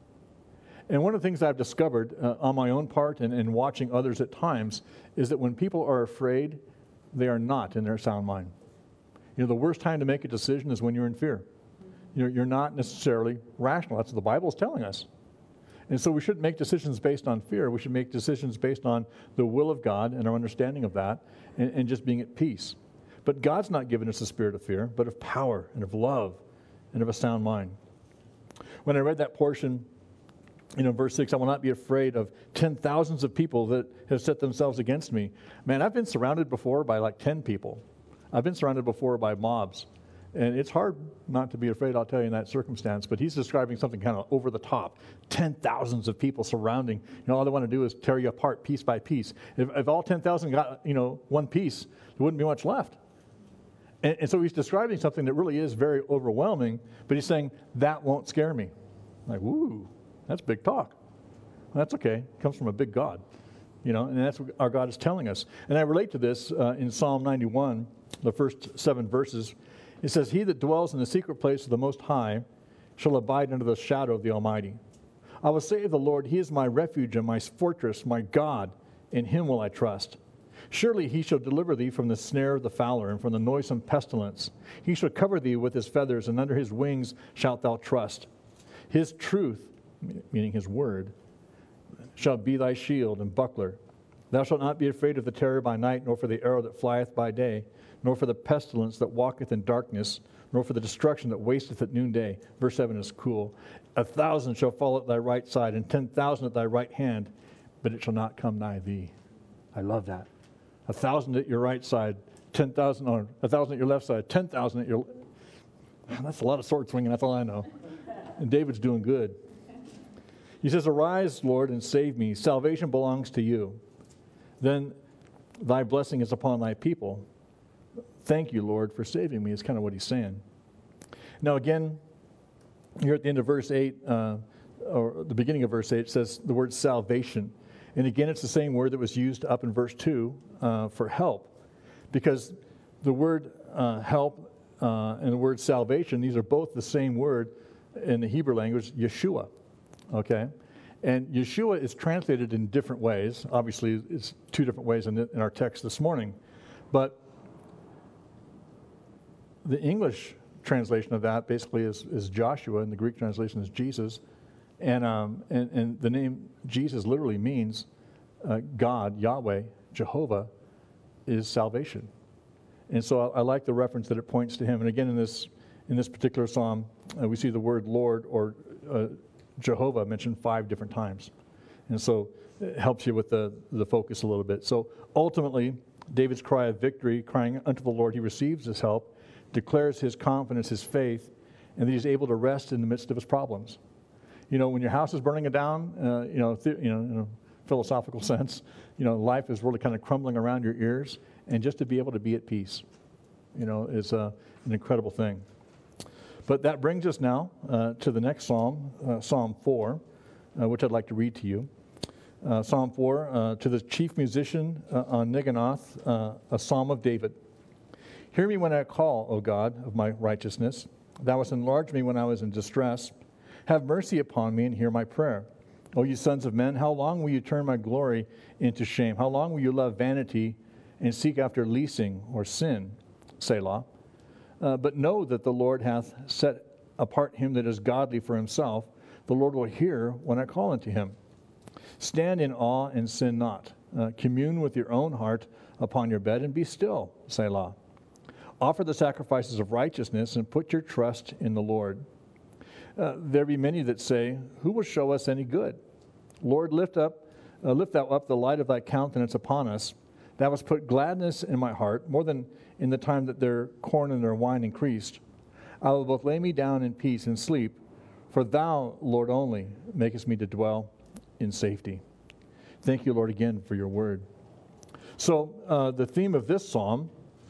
And one of the things I've discovered uh, on my own part and, and watching others at times is that when people are afraid, they are not in their sound mind. You know, the worst time to make a decision is when you're in fear. You're, you're not necessarily rational. That's what the Bible is telling us. And so we shouldn't make decisions based on fear. We should make decisions based on the will of God and our understanding of that and, and just being at peace. But God's not given us a spirit of fear, but of power and of love and of a sound mind. When I read that portion, you know, verse six, I will not be afraid of ten thousands of people that have set themselves against me. Man, I've been surrounded before by like ten people. I've been surrounded before by mobs. And it's hard not to be afraid, I'll tell you, in that circumstance. But he's describing something kind of over the top. Ten thousands of people surrounding. You know, all they want to do is tear you apart piece by piece. If, if all ten thousand got, you know, one piece, there wouldn't be much left. And, and so he's describing something that really is very overwhelming. But he's saying, that won't scare me. Like, woo, that's big talk. Well, that's okay. It comes from a big God. You know, and that's what our God is telling us. And I relate to this uh, in Psalm ninety-one, the first seven verses. It says, he that dwells in the secret place of the Most High shall abide under the shadow of the Almighty. I will say of the Lord, he is my refuge and my fortress, my God. In him will I trust. Surely he shall deliver thee from the snare of the fowler and from the noisome pestilence. He shall cover thee with his feathers, and under his wings shalt thou trust. His truth, meaning his word, shall be thy shield and buckler. Thou shalt not be afraid of the terror by night, nor for the arrow that flieth by day, nor for the pestilence that walketh in darkness, nor for the destruction that wasteth at noonday. Verse seven is cool. A thousand shall fall at thy right side, and ten thousand at thy right hand, but it shall not come nigh thee. I love that. A thousand at your right side, ten thousand, or a thousand at your left side, ten thousand at your... That's a lot of sword swinging, that's all I know. And David's doing good. He says, arise, Lord, and save me. Salvation belongs to you. Then thy blessing is upon thy people. Thank you, Lord, for saving me, is kind of what he's saying. Now, again, here at the end of verse eight, uh, or the beginning of verse eight, it says the word salvation. And again, it's the same word that was used up in verse two uh, for help. Because the word uh, help uh, and the word salvation, these are both the same word in the Hebrew language, Yeshua. Okay? And Yeshua is translated in different ways. Obviously, it's two different ways in, the, in our text this morning. But the English translation of that basically is, is Joshua, and the Greek translation is Jesus. And, um, and, and the name Jesus literally means uh, God, Yahweh, Jehovah, is salvation. And so I, I like the reference that it points to him. And again, in this in this particular psalm, uh, we see the word Lord or uh, Jehovah mentioned five different times. And so it helps you with the, the focus a little bit. So ultimately, David's cry of victory, crying unto the Lord, he receives his help, declares his confidence, his faith, and that he's able to rest in the midst of his problems. You know, when your house is burning down, uh, you know, th- you know, in a philosophical sense, you know, life is really kind of crumbling around your ears, and just to be able to be at peace, you know, is uh, an incredible thing. But that brings us now uh, to the next psalm, uh, Psalm four, uh, which I'd like to read to you. Uh, psalm four, uh, to the chief musician uh, on Neganoth, uh, a psalm of David. Hear me when I call, O God, of my righteousness. Thou hast enlarged me when I was in distress. Have mercy upon me and hear my prayer. O you sons of men, how long will you turn my glory into shame? How long will you love vanity and seek after leasing or sin? Selah. Uh, but know that the Lord hath set apart him that is godly for himself. The Lord will hear when I call unto him. Stand in awe and sin not. Uh, commune with your own heart upon your bed and be still, Selah. Offer the sacrifices of righteousness and put your trust in the Lord. Uh, there be many that say, who will show us any good? Lord, lift up, uh, lift thou up the light of thy countenance upon us. Thou hast put gladness in my heart, more than in the time that their corn and their wine increased. I will both lay me down in peace and sleep, for thou, Lord only, makest me to dwell in safety. Thank you, Lord, again for your word. So uh, the theme of this psalm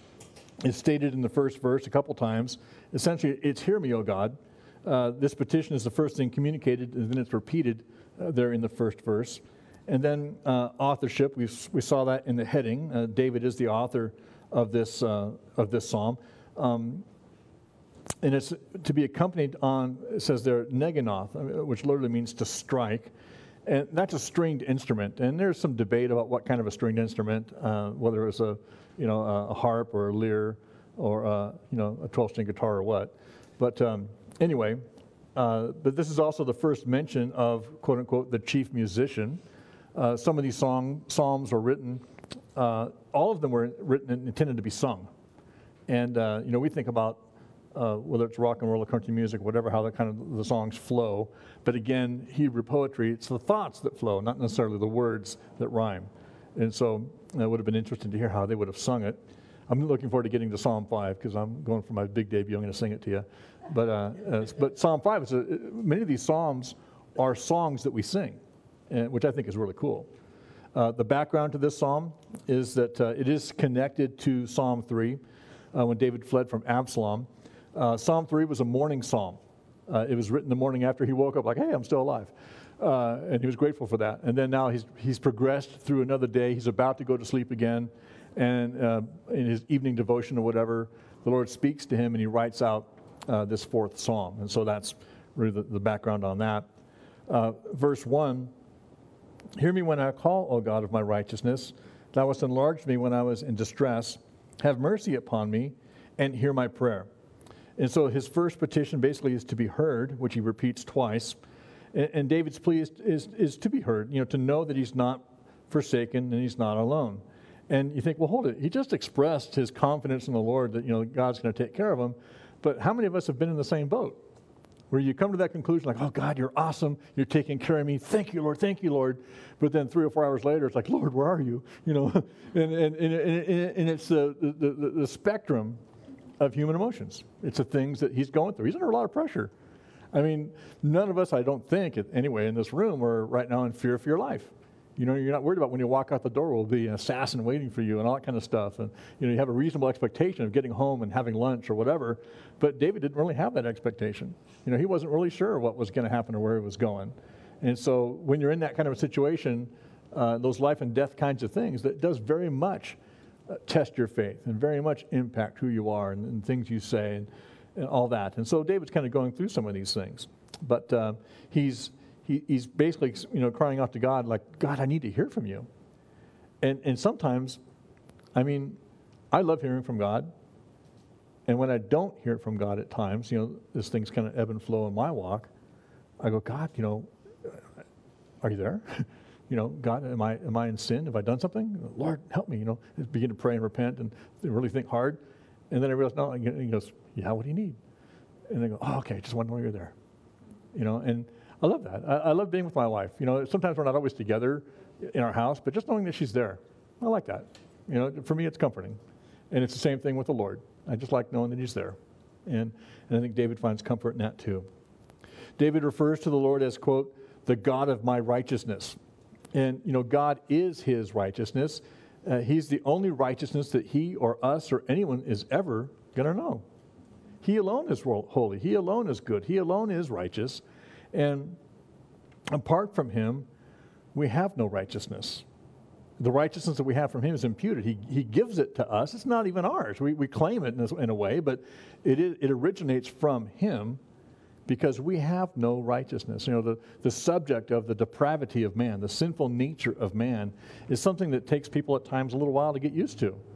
is stated in the first verse a couple times. Essentially, it's hear me, O God. Uh, this petition is the first thing communicated, and then it's repeated uh, there in the first verse. And then uh, authorship, we we saw that in the heading. Uh, David is the author of this uh, of this psalm, um, and it's to be accompanied on. It says there neganoth, which literally means to strike, and that's a stringed instrument. And there's some debate about what kind of a stringed instrument, uh, whether it's a you know a harp or a lyre or a, you know a twelve-string guitar or what. But um, anyway, uh, but this is also the first mention of quote unquote the chief musician. Uh, some of these song, psalms were written, uh, all of them were written and intended to be sung. And, uh, you know, we think about uh, whether it's rock and roll or country music, whatever, how that kind of the songs flow. But again, Hebrew poetry, it's the thoughts that flow, not necessarily the words that rhyme. And so it would have been interesting to hear how they would have sung it. I'm looking forward to getting to Psalm five because I'm going for my big debut. I'm going to sing it to you. But, uh, uh, but Psalm five, is a, many of these psalms are songs that we sing, which I think is really cool. Uh, the background to this psalm is that uh, it is connected to Psalm three, uh, when David fled from Absalom. Uh, psalm three was a morning psalm. Uh, it was written the morning after he woke up, like, hey, I'm still alive. Uh, and he was grateful for that. And then now he's he's progressed through another day. He's about to go to sleep again. And uh, in his evening devotion or whatever, the Lord speaks to him and he writes out uh, this fourth psalm. And so that's really the, the background on that. Uh, verse one, hear me when I call, O God of my righteousness. Thou hast enlarged me when I was in distress. Have mercy upon me and hear my prayer. And so his first petition basically is to be heard, which he repeats twice. And, and David's plea is, is, is to be heard, you know, to know that he's not forsaken and he's not alone. And you think, well, hold it. He just expressed his confidence in the Lord that, you know, God's going to take care of him. But how many of us have been in the same boat? Where you come to that conclusion like, oh, God, you're awesome. You're taking care of me. Thank you, Lord. Thank you, Lord. But then three or four hours later, it's like, Lord, where are you? You know, and, and, and, and, and it's the, the, the spectrum of human emotions. It's the things that he's going through. He's under a lot of pressure. I mean, none of us, I don't think, anyway, in this room are right now in fear for your life. You know, you're not worried about when you walk out the door will be an assassin waiting for you and all that kind of stuff. And, you know, you have a reasonable expectation of getting home and having lunch or whatever. But David didn't really have that expectation. You know, he wasn't really sure what was going to happen or where he was going. And so when you're in that kind of a situation, uh, those life and death kinds of things, that does very much uh, test your faith and very much impact who you are and, and things you say and, and all that. And so David's kind of going through some of these things. But uh, he's... He, he's basically, you know, crying out to God, like, God, I need to hear from you. And and sometimes, I mean, I love hearing from God. And when I don't hear from God at times, you know, as things kind of ebb and flow in my walk, I go, God, you know, are you there? You know, God, am I am I in sin? Have I done something? Lord, help me, you know. I begin to pray and repent and really think hard. And then I realize, no, and he goes, yeah, what do you need? And I go, oh, okay, just want to know you're there. You know, and I love that. I, I love being with my wife. You know, sometimes we're not always together in our house, but just knowing that she's there, I like that. You know, for me, it's comforting. And it's the same thing with the Lord. I just like knowing that he's there. And, and I think David finds comfort in that too. David refers to the Lord as, quote, the God of my righteousness. And, you know, God is his righteousness. Uh, he's the only righteousness that he or us or anyone is ever going to know. He alone is holy. He alone is good. He alone is righteous. And apart from him, we have no righteousness. The righteousness that we have from him is imputed. He he gives it to us. It's not even ours. We we claim it in, this, in a way, but it is, it originates from him because we have no righteousness. You know, the, the subject of the depravity of man, the sinful nature of man, is something that takes people at times a little while to get used to.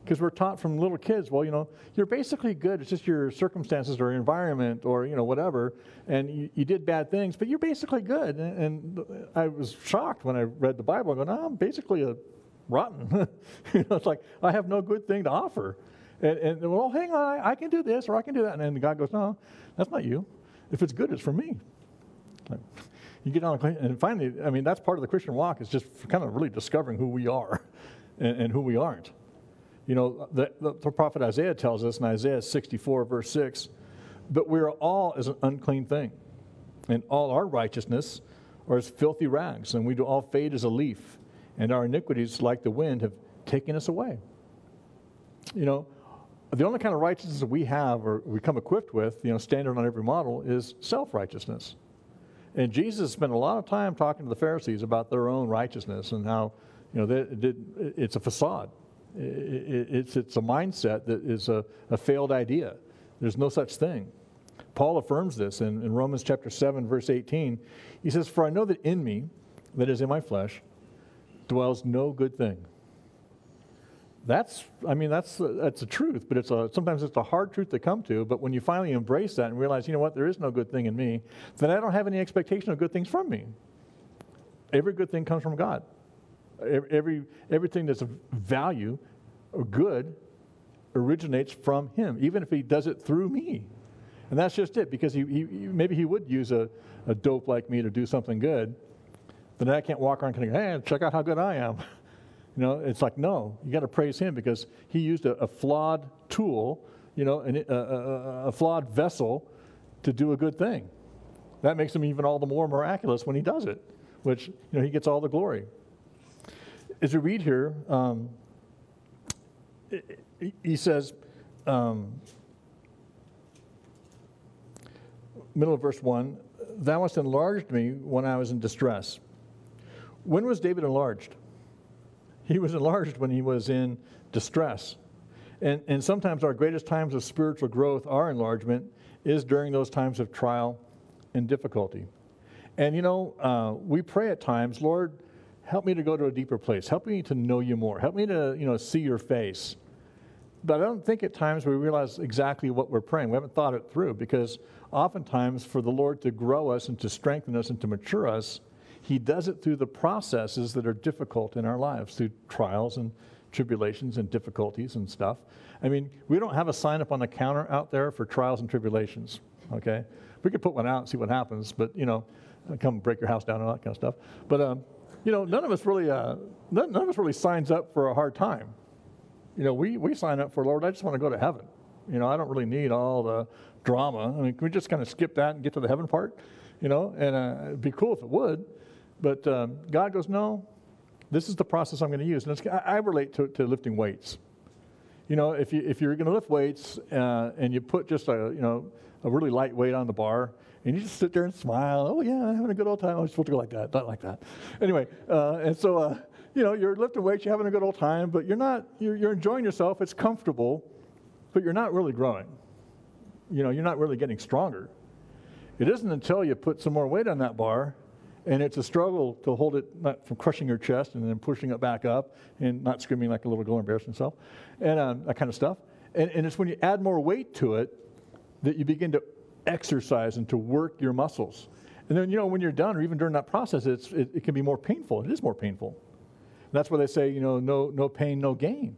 Because we're taught from little kids, well, you know, you're basically good. It's just your circumstances or environment or, you know, whatever. And you, you did bad things, but you're basically good. And, and I was shocked when I read the Bible. I go, no, I'm basically a rotten. You know, it's like, I have no good thing to offer. And, and well, hang on, I, I can do this or I can do that. And then God goes, no, that's not you. If it's good, it's from me. Like, you get on, and finally, I mean, that's part of the Christian walk is just kind of really discovering who we are and, and who we aren't. You know, the, the, the prophet Isaiah tells us in Isaiah sixty-four, verse six, but we are all as an unclean thing, and all our righteousness are as filthy rags, and we do all fade as a leaf, and our iniquities, like the wind, have taken us away. You know, the only kind of righteousness that we have or we come equipped with, you know, standard on every model, is self-righteousness. And Jesus spent a lot of time talking to the Pharisees about their own righteousness and how, you know, they, it's a facade. It's, it's a mindset that is a, a failed idea. There's no such thing. Paul affirms this in, in Romans chapter seven, verse eighteen. He says, for I know that in me, that is in my flesh, dwells no good thing. That's, I mean, that's, that's a truth, but it's a, sometimes it's a hard truth to come to. But when you finally embrace that and realize, you know what, there is no good thing in me, then I don't have any expectation of good things from me. Every good thing comes from God. Every everything that's of value or good originates from Him, even if He does it through me. And that's just it, because he, he maybe He would use a, a dope like me to do something good, but then I can't walk around and go, hey, check out how good I am. You know, it's like, no, you got to praise Him because He used a, a flawed tool, you know, an, a, a, a flawed vessel to do a good thing. That makes Him even all the more miraculous when He does it, which, you know, He gets all the glory. As we read here, um, he says, um, middle of verse one, thou hast enlarged me when I was in distress. When was David enlarged? He was enlarged when he was in distress. And, and sometimes our greatest times of spiritual growth, our enlargement, is during those times of trial and difficulty. And, you know, uh, we pray at times, Lord, help me to go to a deeper place. Help me to know you more. Help me to, you know, see your face. But I don't think at times we realize exactly what we're praying. We haven't thought it through, because oftentimes for the Lord to grow us and to strengthen us and to mature us, He does it through the processes that are difficult in our lives, through trials and tribulations and difficulties and stuff. I mean, we don't have a sign up on the counter out there for trials and tribulations, okay? We could put one out and see what happens, but, you know, come break your house down and all that kind of stuff. But, um, you know, none of us really, uh, none, none of us really signs up for a hard time. You know, we, we sign up for, Lord, I just want to go to heaven. You know, I don't really need all the drama. I mean, can we just kind of skip that and get to the heaven part? You know, and uh, it'd be cool if it would. But um, God goes, no, this is the process I'm going to use. And it's, I, I relate to, to lifting weights. You know, if, you, if you're going to lift weights uh, and you put just a, you know, a really light weight on the bar, and you just sit there and smile. Oh, yeah, I'm having a good old time. I was supposed to go like that, not like that. Anyway, uh, and so, uh, you know, you're lifting weights, you're having a good old time, but you're not, you're, you're enjoying yourself. It's comfortable, but you're not really growing. You know, you're not really getting stronger. It isn't until you put some more weight on that bar, and it's a struggle to hold it not from crushing your chest and then pushing it back up and not screaming like a little girl embarrassing yourself, and um, that kind of stuff. And, and it's when you add more weight to it that you begin to exercise and to work your muscles. And then, you know, when you're done, or even during that process, it's, it, it can be more painful. It is more painful. And that's why they say, you know, no, no pain, no gain.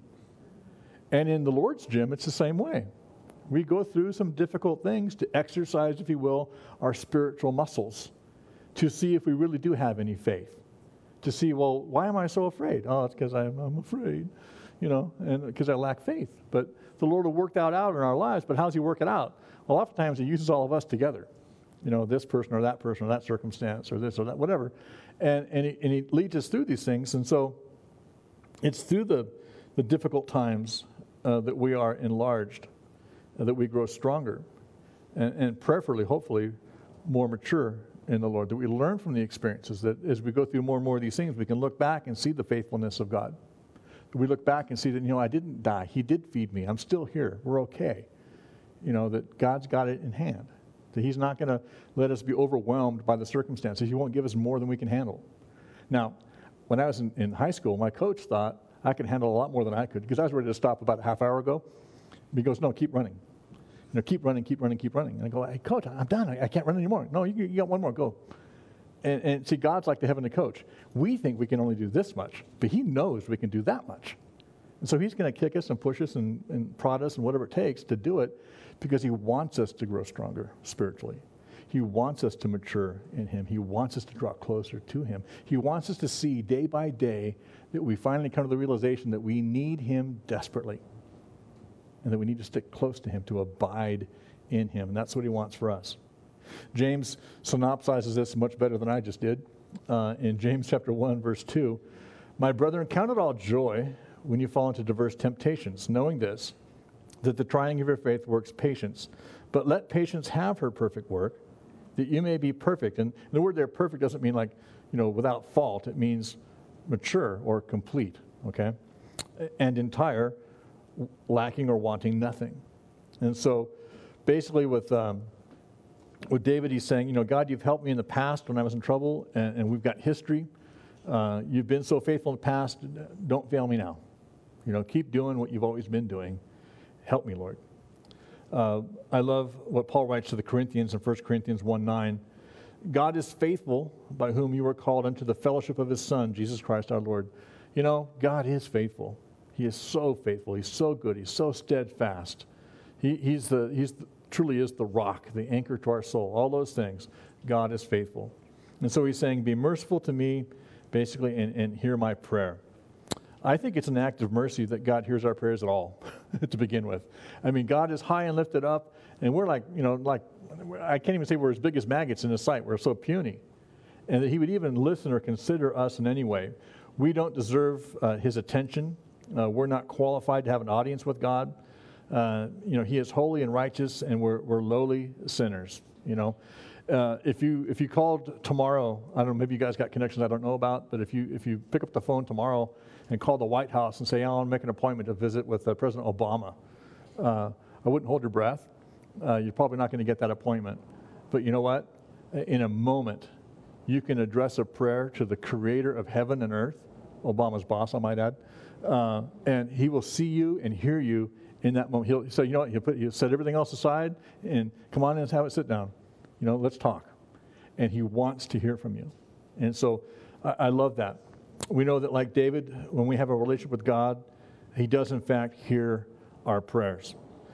And in the Lord's gym, it's the same way. We go through some difficult things to exercise, if you will, our spiritual muscles, to see if we really do have any faith. To see, well, why am I so afraid? Oh, it's because I'm, I'm afraid, you know, and because I lack faith. But the Lord will work that out in our lives. But how does He work it out? Well, oftentimes He uses all of us together. You know, this person or that person or that circumstance or this or that, whatever. And and he, and he leads us through these things. And so it's through the, the difficult times uh, that we are enlarged, uh, that we grow stronger, and, and prayerfully, hopefully, more mature in the Lord, that we learn from the experiences, that as we go through more and more of these things, we can look back and see the faithfulness of God. That we look back and see that, you know, I didn't die. He did feed me. I'm still here. We're okay. You know, that God's got it in hand. That He's not going to let us be overwhelmed by the circumstances. He won't give us more than we can handle. Now, when I was in, in high school, my coach thought I can handle a lot more than I could, because I was ready to stop about a half hour ago. He goes, no, keep running. You know, keep running, keep running, keep running. And I go, hey, coach, I'm done. I, I can't run anymore. No, you, you got one more, go. And, and see, God's like the heavenly coach. We think we can only do this much, but he knows we can do that much. And so he's going to kick us and push us and, and prod us and whatever it takes to do it, because he wants us to grow stronger spiritually. He wants us to mature in him. He wants us to draw closer to him. He wants us to see day by day that we finally come to the realization that we need him desperately, and that we need to stick close to him, to abide in him. And that's what he wants for us. James synopsizes this much better than I just did. Uh, in James chapter one, verse two, my brethren, count it all joy when you fall into diverse temptations, knowing this, that the trying of your faith works patience. But let patience have her perfect work, that you may be perfect. And the word there, perfect, doesn't mean like, you know, without fault. It means mature or complete, okay? And entire, lacking or wanting nothing. And so basically with um, with David, he's saying, you know, God, you've helped me in the past when I was in trouble, and, and we've got history. Uh, you've been so faithful in the past. Don't fail me now. You know, keep doing what you've always been doing. Help me, Lord. Uh, I love what Paul writes to the Corinthians in First Corinthians one nine. God is faithful, by whom you were called unto the fellowship of his Son, Jesus Christ our Lord. You know, God is faithful. He is so faithful. He's so good. He's so steadfast. He, he's the, he's the, truly is the rock, the anchor to our soul. All those things, God is faithful. And so he's saying, be merciful to me, basically, and, and hear my prayer. I think it's an act of mercy that God hears our prayers at all, to begin with. I mean, God is high and lifted up, and we're like, you know, like, I can't even say we're as big as maggots in his sight. We're so puny. And that he would even listen or consider us in any way. We don't deserve uh, his attention. Uh, we're not qualified to have an audience with God. Uh, you know, he is holy and righteous, and we're, we're lowly sinners, you know. Uh, if you if you called tomorrow, I don't know, maybe you guys got connections I don't know about, but if you if you pick up the phone tomorrow and call the White House and say, I want to make an appointment to visit with uh, President Obama, uh, I wouldn't hold your breath. Uh, you're probably not going to get that appointment. But you know what? In a moment, you can address a prayer to the creator of heaven and earth, Obama's boss, I might add, uh, and he will see you and hear you in that moment. He'll say, you know what, he'll, put, he'll set everything else aside and come on in and have it sit down. You know, let's talk. And he wants to hear from you. And so I, I love that. We know that like David, when we have a relationship with God, he does in fact hear our prayers.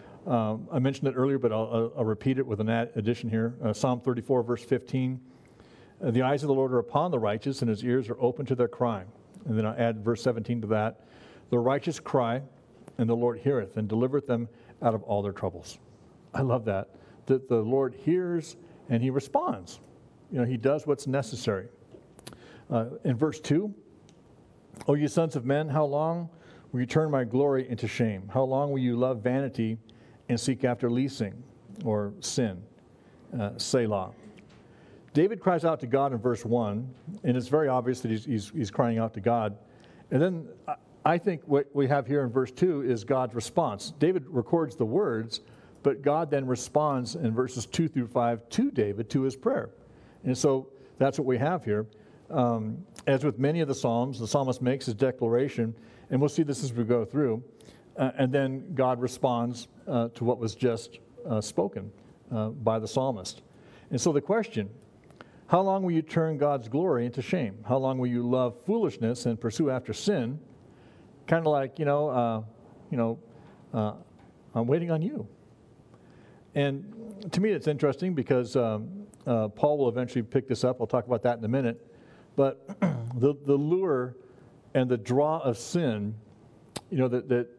Um, I mentioned it earlier, but I'll, I'll, I'll repeat it with an ad- addition here. Uh, Psalm thirty-four, verse fifteen. Uh, the eyes of the Lord are upon the righteous, and his ears are open to their crying. And then I'll add verse seventeen to that. The righteous cry, and the Lord heareth, and delivereth them out of all their troubles. I love that. That the Lord hears and he responds. You know, he does what's necessary. Uh, in verse two, O you sons of men, how long will you turn my glory into shame? How long will you love vanity and seek after leasing or sin? Uh, Selah. David cries out to God in verse one, and it's very obvious that he's, he's, he's crying out to God. And then I think what we have here in verse two is God's response. David records the words, but God then responds in verses two through five to David, to his prayer. And so that's what we have here. Um, as with many of the Psalms, the psalmist makes his declaration, and we'll see this as we go through, uh, and then God responds uh, to what was just uh, spoken uh, by the psalmist. And so the question, how long will you turn God's glory into shame? How long will you love foolishness and pursue after sin? Kind of like, you know, uh, you know, uh, I'm waiting on you. And to me, it's interesting because um, uh, Paul will eventually pick this up. I'll talk about that in a minute. But the the lure and the draw of sin, you know, that that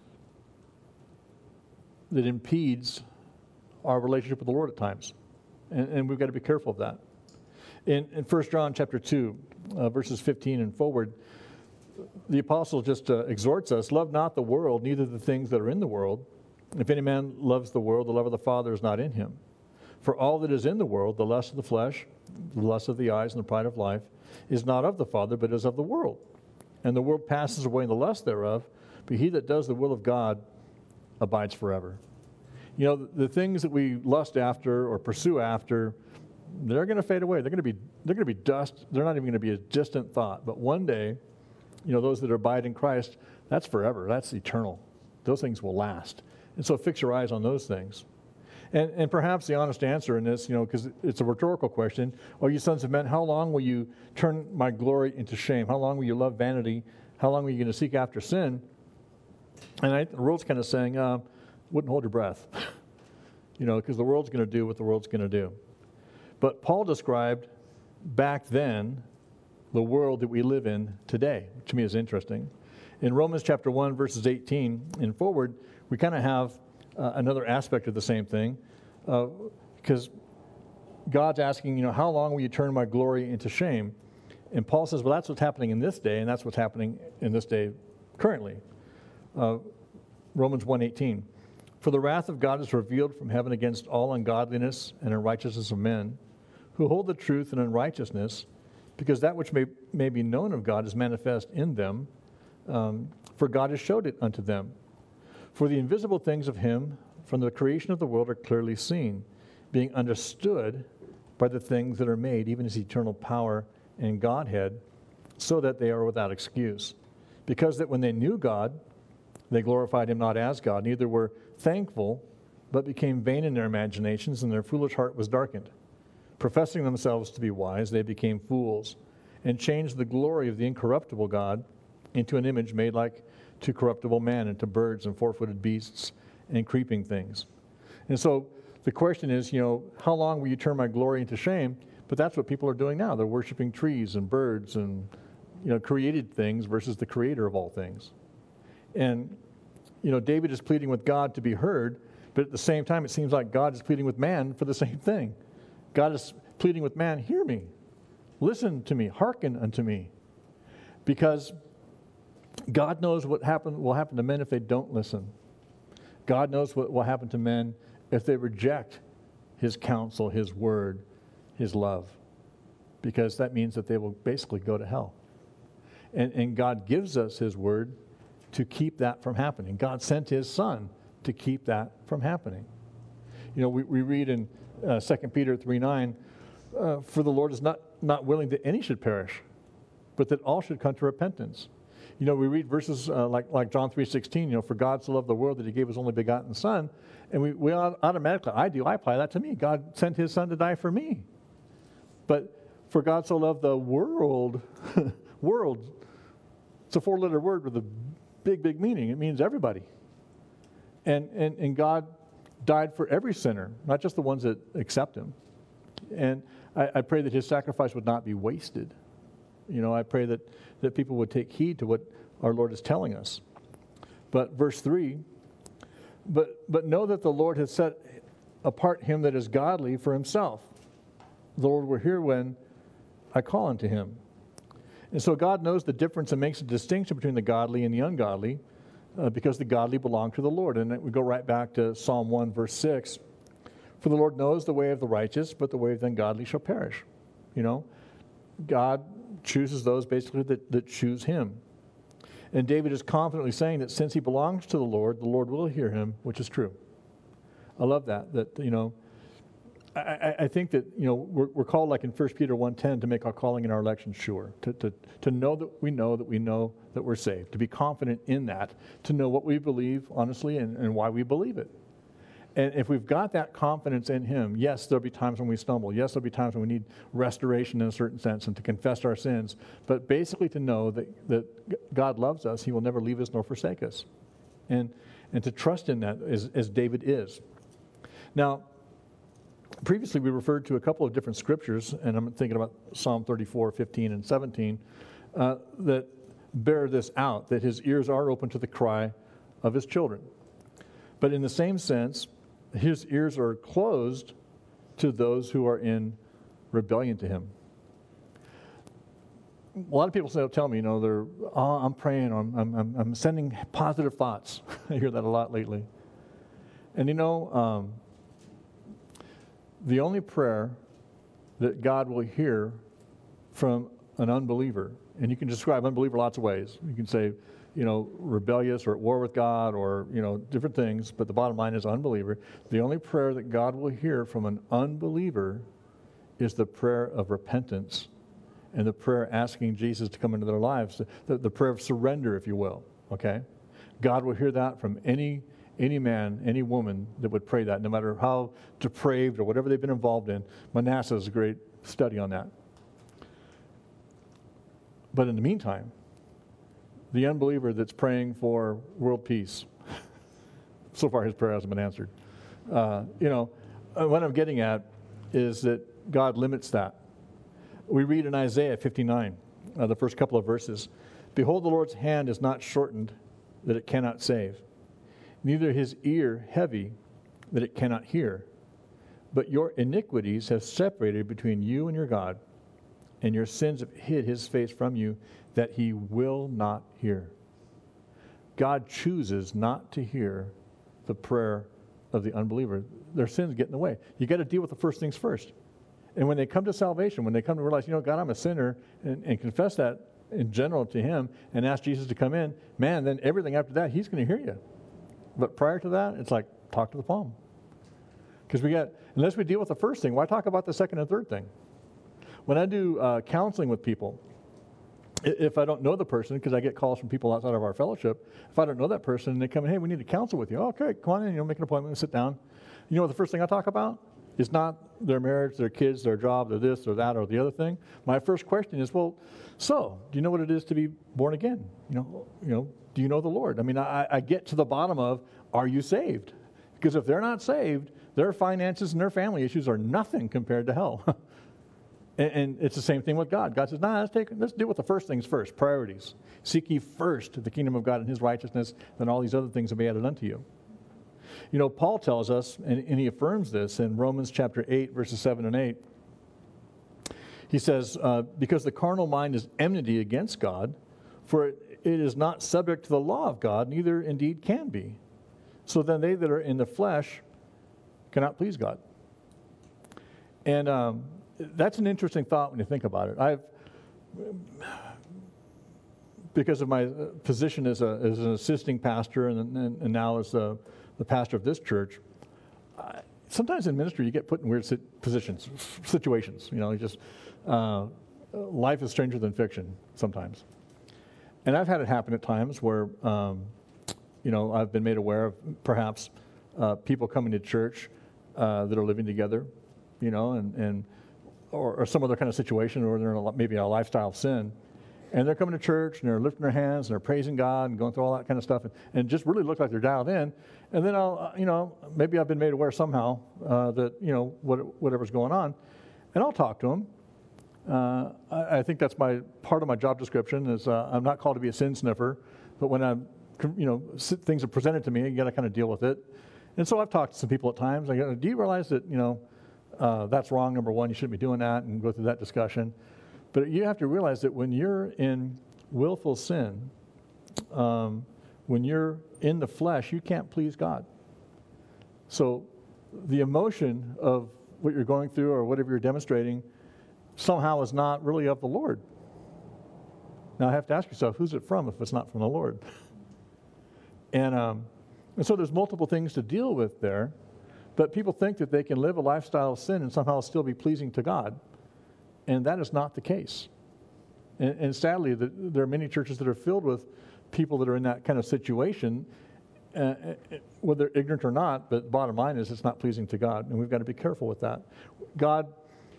that impedes our relationship with the Lord at times, and, and we've got to be careful of that. In in First John chapter two, uh, verses fifteen and forward, the apostle just uh, exhorts us: love not the world, neither the things that are in the world. If any man loves the world, the love of the Father is not in him. For all that is in the world, the lust of the flesh, the lust of the eyes, and the pride of life, is not of the Father, but is of the world. And the world passes away in the lust thereof, but he that does the will of God abides forever. You know, the, the things that we lust after or pursue after, they're going to fade away. They're going to be they're going to be dust. They're not even going to be a distant thought. But one day, you know, those that abide in Christ, that's forever. That's eternal. Those things will last. And so fix your eyes on those things. And, and perhaps the honest answer in this, you know, because it's a rhetorical question, oh, you sons of men, how long will you turn my glory into shame? How long will you love vanity? How long are you going to seek after sin? And I, the world's kind of saying, uh, wouldn't hold your breath, you know, because the world's going to do what the world's going to do. But Paul described back then the world that we live in today, which to me is interesting. In Romans chapter one, verses eighteen and forward, we kind of have uh, another aspect of the same thing, uh, because God's asking, you know, how long will you turn my glory into shame? And Paul says, well, that's what's happening in this day, and that's what's happening in this day currently. Uh, Romans one eighteen, for the wrath of God is revealed from heaven against all ungodliness and unrighteousness of men, who hold the truth in unrighteousness, because that which may, may be known of God is manifest in them, um, for God has showed it unto them. For the invisible things of him from the creation of the world are clearly seen, being understood by the things that are made, even his eternal power and Godhead, so that they are without excuse. Because that when they knew God, they glorified him not as God, neither were thankful, but became vain in their imaginations, and their foolish heart was darkened. Professing themselves to be wise, they became fools, and changed the glory of the incorruptible God into an image made like to corruptible man, and to birds and four-footed beasts and creeping things. And so the question is, you know, how long will you turn my glory into shame? But that's what people are doing now. They're worshiping trees and birds and, you know, created things versus the creator of all things. And, you know, David is pleading with God to be heard, but at the same time, it seems like God is pleading with man for the same thing. God is pleading with man, hear me, listen to me, hearken unto me. Because God knows what happen, will happen to men if they don't listen. God knows what will happen to men if they reject his counsel, his word, his love. Because that means that they will basically go to hell. And, and God gives us his word to keep that from happening. God sent his son to keep that from happening. You know, we, we read in uh, Second Peter three nine, uh, for the Lord is not, not willing that any should perish, but that all should come to repentance. You know, we read verses uh, like, like John three sixteen, you know, for God so loved the world that he gave his only begotten son, and we, we automatically, I do, I apply that to me. God sent his son to die for me. But for God so loved the world, world, it's a four-letter word with a big, big meaning. It means everybody. And, and, and God died for every sinner, not just the ones that accept him. And I, I pray that his sacrifice would not be wasted. You know, I pray that, that people would take heed to what our Lord is telling us. But verse three, but, but know that the Lord has set apart him that is godly for himself. The Lord will hear when I call unto him. And so God knows the difference and makes a distinction between the godly and the ungodly, uh, because the godly belong to the Lord. And we go right back to Psalm one, verse six. For the Lord knows the way of the righteous, but the way of the ungodly shall perish. You know, God chooses those basically that, that choose him. And David is confidently saying that since he belongs to the Lord, the Lord will hear him, which is true. I love that, that, you know, I, I, I think that, you know, we're, we're called, like in First Peter one ten, to make our calling and our election sure, to, to, to know that we know that we know that we're saved, to be confident in that, to know what we believe, honestly, and, and why we believe it. And if we've got that confidence in him, yes, there'll be times when we stumble. Yes, there'll be times when we need restoration in a certain sense and to confess our sins. But basically to know that, that God loves us, he will never leave us nor forsake us. And, and to trust in that as, as David is. Now, previously we referred to a couple of different scriptures, and I'm thinking about Psalm thirty-four, fifteen, and seventeen, uh, that bear this out, that his ears are open to the cry of his children. But in the same sense, his ears are closed to those who are in rebellion to him. A lot of people say, tell me, you know, they're, oh, I'm praying, I'm, I'm, I'm sending positive thoughts. I hear that a lot lately. And you know, um, the only prayer that God will hear from an unbeliever, and you can describe unbeliever lots of ways. You can say, you know, rebellious or at war with God or, you know, different things, but the bottom line is unbeliever. The only prayer that God will hear from an unbeliever is the prayer of repentance and the prayer asking Jesus to come into their lives, the, the prayer of surrender, if you will, okay? God will hear that from any any man, any woman that would pray that, no matter how depraved or whatever they've been involved in. Manasseh is a great study on that. But in the meantime, the unbeliever that's praying for world peace, so far his prayer hasn't been answered. Uh, you know, what I'm getting at is that God limits that. We read in Isaiah fifty-nine, uh, the first couple of verses, "Behold, the Lord's hand is not shortened that it cannot save, neither his ear heavy that it cannot hear. But your iniquities have separated between you and your God, and your sins have hid his face from you, that he will not hear." God chooses not to hear the prayer of the unbeliever. Their sins get in the way. You got to deal with the first things first. And when they come to salvation, when they come to realize, you know, God, I'm a sinner, and, and confess that in general to him, and ask Jesus to come in, man, then everything after that, he's going to hear you. But prior to that, it's like, talk to the palm. Because we got, unless we deal with the first thing, why talk about the second and third thing? When I do uh, counseling with people, if I don't know the person, because I get calls from people outside of our fellowship, if I don't know that person and they come in, hey, we need to counsel with you. Oh, okay, come on in, you know, make an appointment and sit down. You know what the first thing I talk about? It's not their marriage, their kids, their job, their this or that or the other thing. My first question is, well, so, do you know what it is to be born again? You know, you know, do you know the Lord? I mean, I, I get to the bottom of, are you saved? Because if they're not saved, their finances and their family issues are nothing compared to hell. and, and it's the same thing with God. God says, nah, let's, take, let's deal with the first things first, priorities. Seek ye first the kingdom of God and his righteousness, then all these other things will be added unto you. You know, Paul tells us, and, and he affirms this in Romans chapter eight, verses seven and eight. He says, uh, because the carnal mind is enmity against God, for it, it is not subject to the law of God, neither indeed can be. So then they that are in the flesh cannot please God. And um, that's an interesting thought when you think about it. I've, because of my position as, a, as an assisting pastor and, and, and now as a, the pastor of this church, I, sometimes in ministry you get put in weird sit- positions, situations. You know, you just uh, life is stranger than fiction sometimes. And I've had it happen at times where, um, you know, I've been made aware of perhaps uh, people coming to church uh, that are living together, you know, and, and or, or some other kind of situation, or they're in a, maybe a lifestyle of sin. And they're coming to church, and they're lifting their hands, and they're praising God, and going through all that kind of stuff, and, and just really look like they're dialed in. And then I'll, you know, maybe I've been made aware somehow uh, that, you know, what, whatever's going on, and I'll talk to them. Uh, I, I think that's my part of my job description is uh, I'm not called to be a sin sniffer, but when I'm, you know, things are presented to me, you got to kind of deal with it. And so I've talked to some people at times. I go, do you realize that, you know, uh, that's wrong, number one, you shouldn't be doing that, and go through that discussion. But you have to realize that when you're in willful sin, um, when you're in the flesh, you can't please God. So the emotion of what you're going through or whatever you're demonstrating somehow is not really of the Lord. Now I have to ask yourself, who's it from if it's not from the Lord? and, um, and so there's multiple things to deal with there, but people think that they can live a lifestyle of sin and somehow still be pleasing to God. And that is not the case. And, and sadly, the, there are many churches that are filled with people that are in that kind of situation, uh, whether ignorant or not, but bottom line is it's not pleasing to God, and we've got to be careful with that. God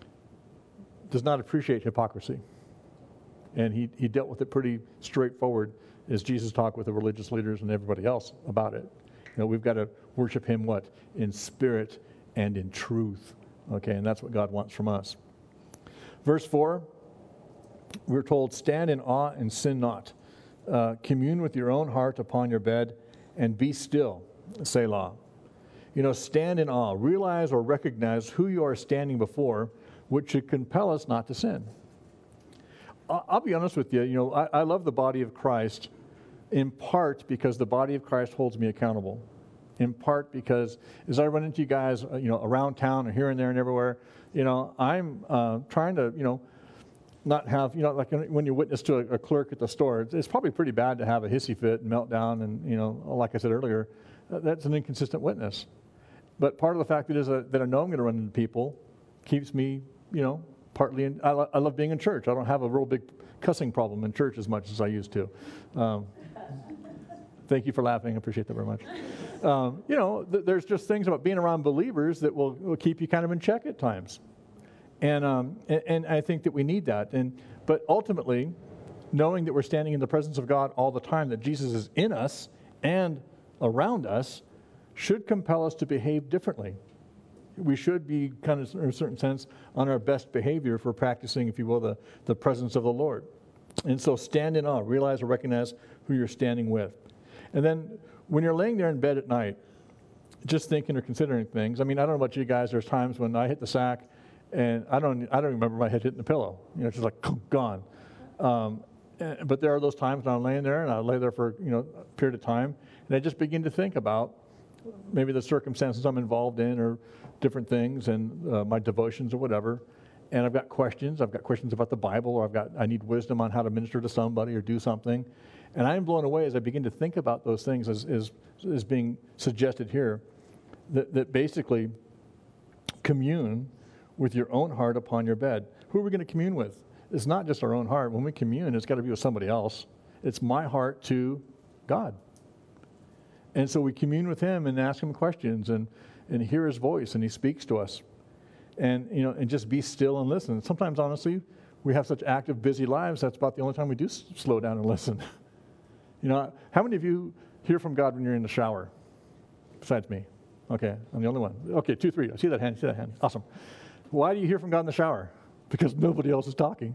does not appreciate hypocrisy, and he, he dealt with it pretty straightforward as Jesus talked with the religious leaders and everybody else about it. You know, we've got to worship him, what? In spirit and in truth, okay, and that's what God wants from us. Verse four, we're told, stand in awe and sin not. Uh, commune with your own heart upon your bed and be still, Selah. You know, stand in awe. Realize or recognize who you are standing before, which should compel us not to sin. I'll, I'll be honest with you, you know, I, I love the body of Christ in part because the body of Christ holds me accountable. In part because as I run into you guys, you know, around town and here and there and everywhere, you know, I'm uh, trying to, you know, not have, you know, like when you witness to a, a clerk at the store, it's, it's probably pretty bad to have a hissy fit and meltdown and, you know, like I said earlier, that's an inconsistent witness. But part of the fact that is a, that I know I'm going to run into people keeps me, you know, partly in, I, lo- I love being in church. I don't have a real big cussing problem in church as much as I used to. Um, thank you for laughing. I appreciate that very much. Um, you know, th- there's just things about being around believers that will, will keep you kind of in check at times. And, um, and and I think that we need that. And but ultimately, knowing that we're standing in the presence of God all the time, that Jesus is in us and around us, should compel us to behave differently. We should be kind of, in a certain sense, on our best behavior for practicing, if you will, the, the presence of the Lord. And so stand in awe. Realize or recognize who you're standing with. And then when you're laying there in bed at night, just thinking or considering things. I mean, I don't know about you guys. There's times when I hit the sack, and I don't I don't remember my head hitting the pillow. You know, it's just like, gone. Um, but there are those times when I'm laying there, and I lay there for, you know, a period of time, and I just begin to think about maybe the circumstances I'm involved in or different things and uh, my devotions or whatever. And I've got questions. I've got questions about the Bible, or I've got I need wisdom on how to minister to somebody or do something. And I'm blown away as I begin to think about those things as as, as being suggested here, that, that basically commune with your own heart upon your bed. Who are we going to commune with? It's not just our own heart. When we commune, it's got to be with somebody else. It's my heart to God. And so we commune with him and ask him questions and, and hear his voice, and he speaks to us. And, you know, and just be still and listen. Sometimes, honestly, we have such active, busy lives, that's about the only time we do s- slow down and listen. You know, how many of you hear from God when you're in the shower? Besides me. Okay, I'm the only one. Okay, two, three. I see that hand, I see that hand. Awesome. Why do you hear from God in the shower? Because nobody else is talking.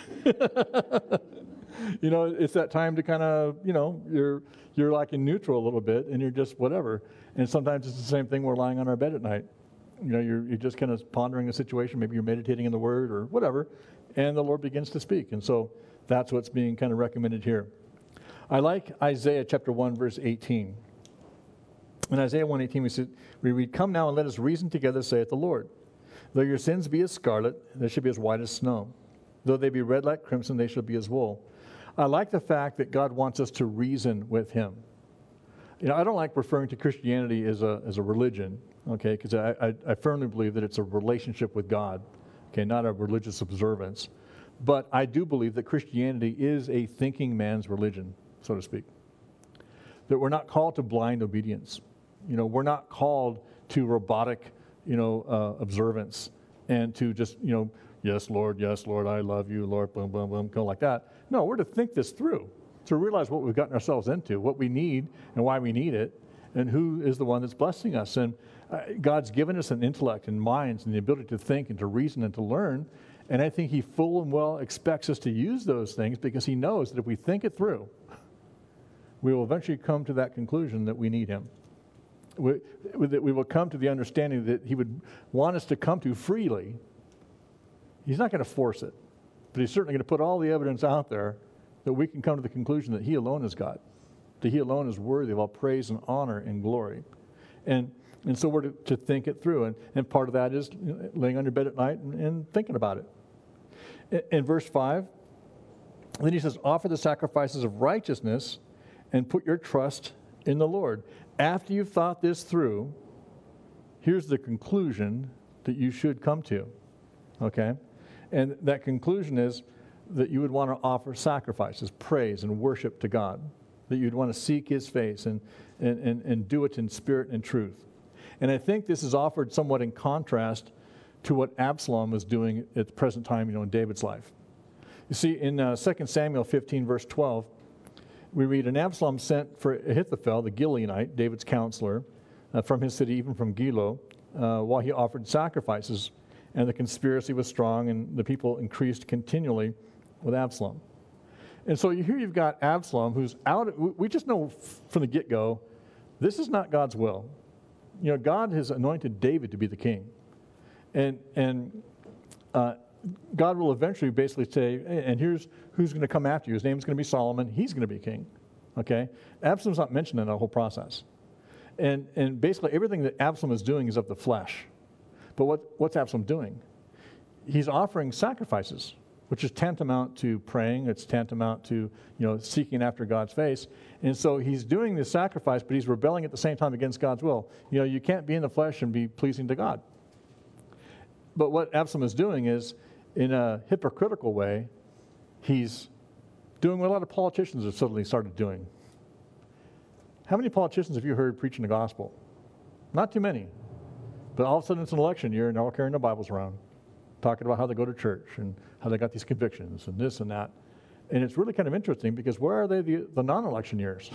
You know, it's that time to kind of, you know, you're you're like in neutral a little bit, and you're just whatever. And sometimes it's the same thing. We're lying on our bed at night. You know, you're you're just kind of pondering a situation. Maybe you're meditating in the Word or whatever, and the Lord begins to speak. And so that's what's being kind of recommended here. I like Isaiah chapter one, verse eighteen. In Isaiah one eighteen, we said, we read, "Come now and let us reason together, saith the Lord. Though your sins be as scarlet, they shall be as white as snow. Though they be red like crimson, they shall be as wool." I like the fact that God wants us to reason with him. You know, I don't like referring to Christianity as a as a religion, okay, because I, I, I firmly believe that it's a relationship with God, okay, not a religious observance. But I do believe that Christianity is a thinking man's religion, so to speak. That we're not called to blind obedience. You know, we're not called to robotic, you know, uh, observance and to just, you know, yes, Lord, yes, Lord, I love you, Lord, boom, boom, boom, go like that. No, we're to think this through, to realize what we've gotten ourselves into, what we need and why we need it, and who is the one that's blessing us. And uh, God's given us an intellect and minds and the ability to think and to reason and to learn. And I think he full and well expects us to use those things because he knows that if we think it through, we will eventually come to that conclusion that we need him. We, that we will come to the understanding that he would want us to come to freely. He's not going to force it, but he's certainly going to put all the evidence out there that we can come to the conclusion that he alone is God, that he alone is worthy of all praise and honor and glory. And and so we're to, to think it through. And, and part of that is laying on your bed at night and, and thinking about it. In, in verse five, then he says, "Offer the sacrifices of righteousness and put your trust in the Lord." After you've thought this through, here's the conclusion that you should come to, okay? And that conclusion is that you would want to offer sacrifices, praise, and worship to God, that you'd want to seek his face and, and, and, and do it in spirit and truth. And I think this is offered somewhat in contrast to what Absalom was doing at the present time, you know, in David's life. You see, in uh, Second Samuel fifteen, verse twelve, we read, "And Absalom sent for Ahithophel, the Gileonite, David's counselor, uh, from his city, even from Gilo, uh, while he offered sacrifices. And the conspiracy was strong, and the people increased continually with Absalom." And so here you've got Absalom, who's out. We just know from the get-go, this is not God's will. You know, God has anointed David to be the king. And, and uh, God will eventually basically say, and here's who's going to come after you. His name's going to be Solomon. He's going to be king. Okay? Absalom's not mentioned in that whole process. And and basically everything that Absalom is doing is of the flesh. But what, what's Absalom doing? He's offering sacrifices, which is tantamount to praying. It's tantamount to, you know, seeking after God's face. And so he's doing this sacrifice, but he's rebelling at the same time against God's will. You know, you can't be in the flesh and be pleasing to God. But what Absalom is doing is in a hypocritical way, he's doing what a lot of politicians have suddenly started doing. How many politicians have you heard preaching the gospel? Not too many. But all of a sudden it's an election year and they're all carrying their Bibles around, talking about how they go to church and how they got these convictions and this and that. And it's really kind of interesting because where are they the, the non-election years?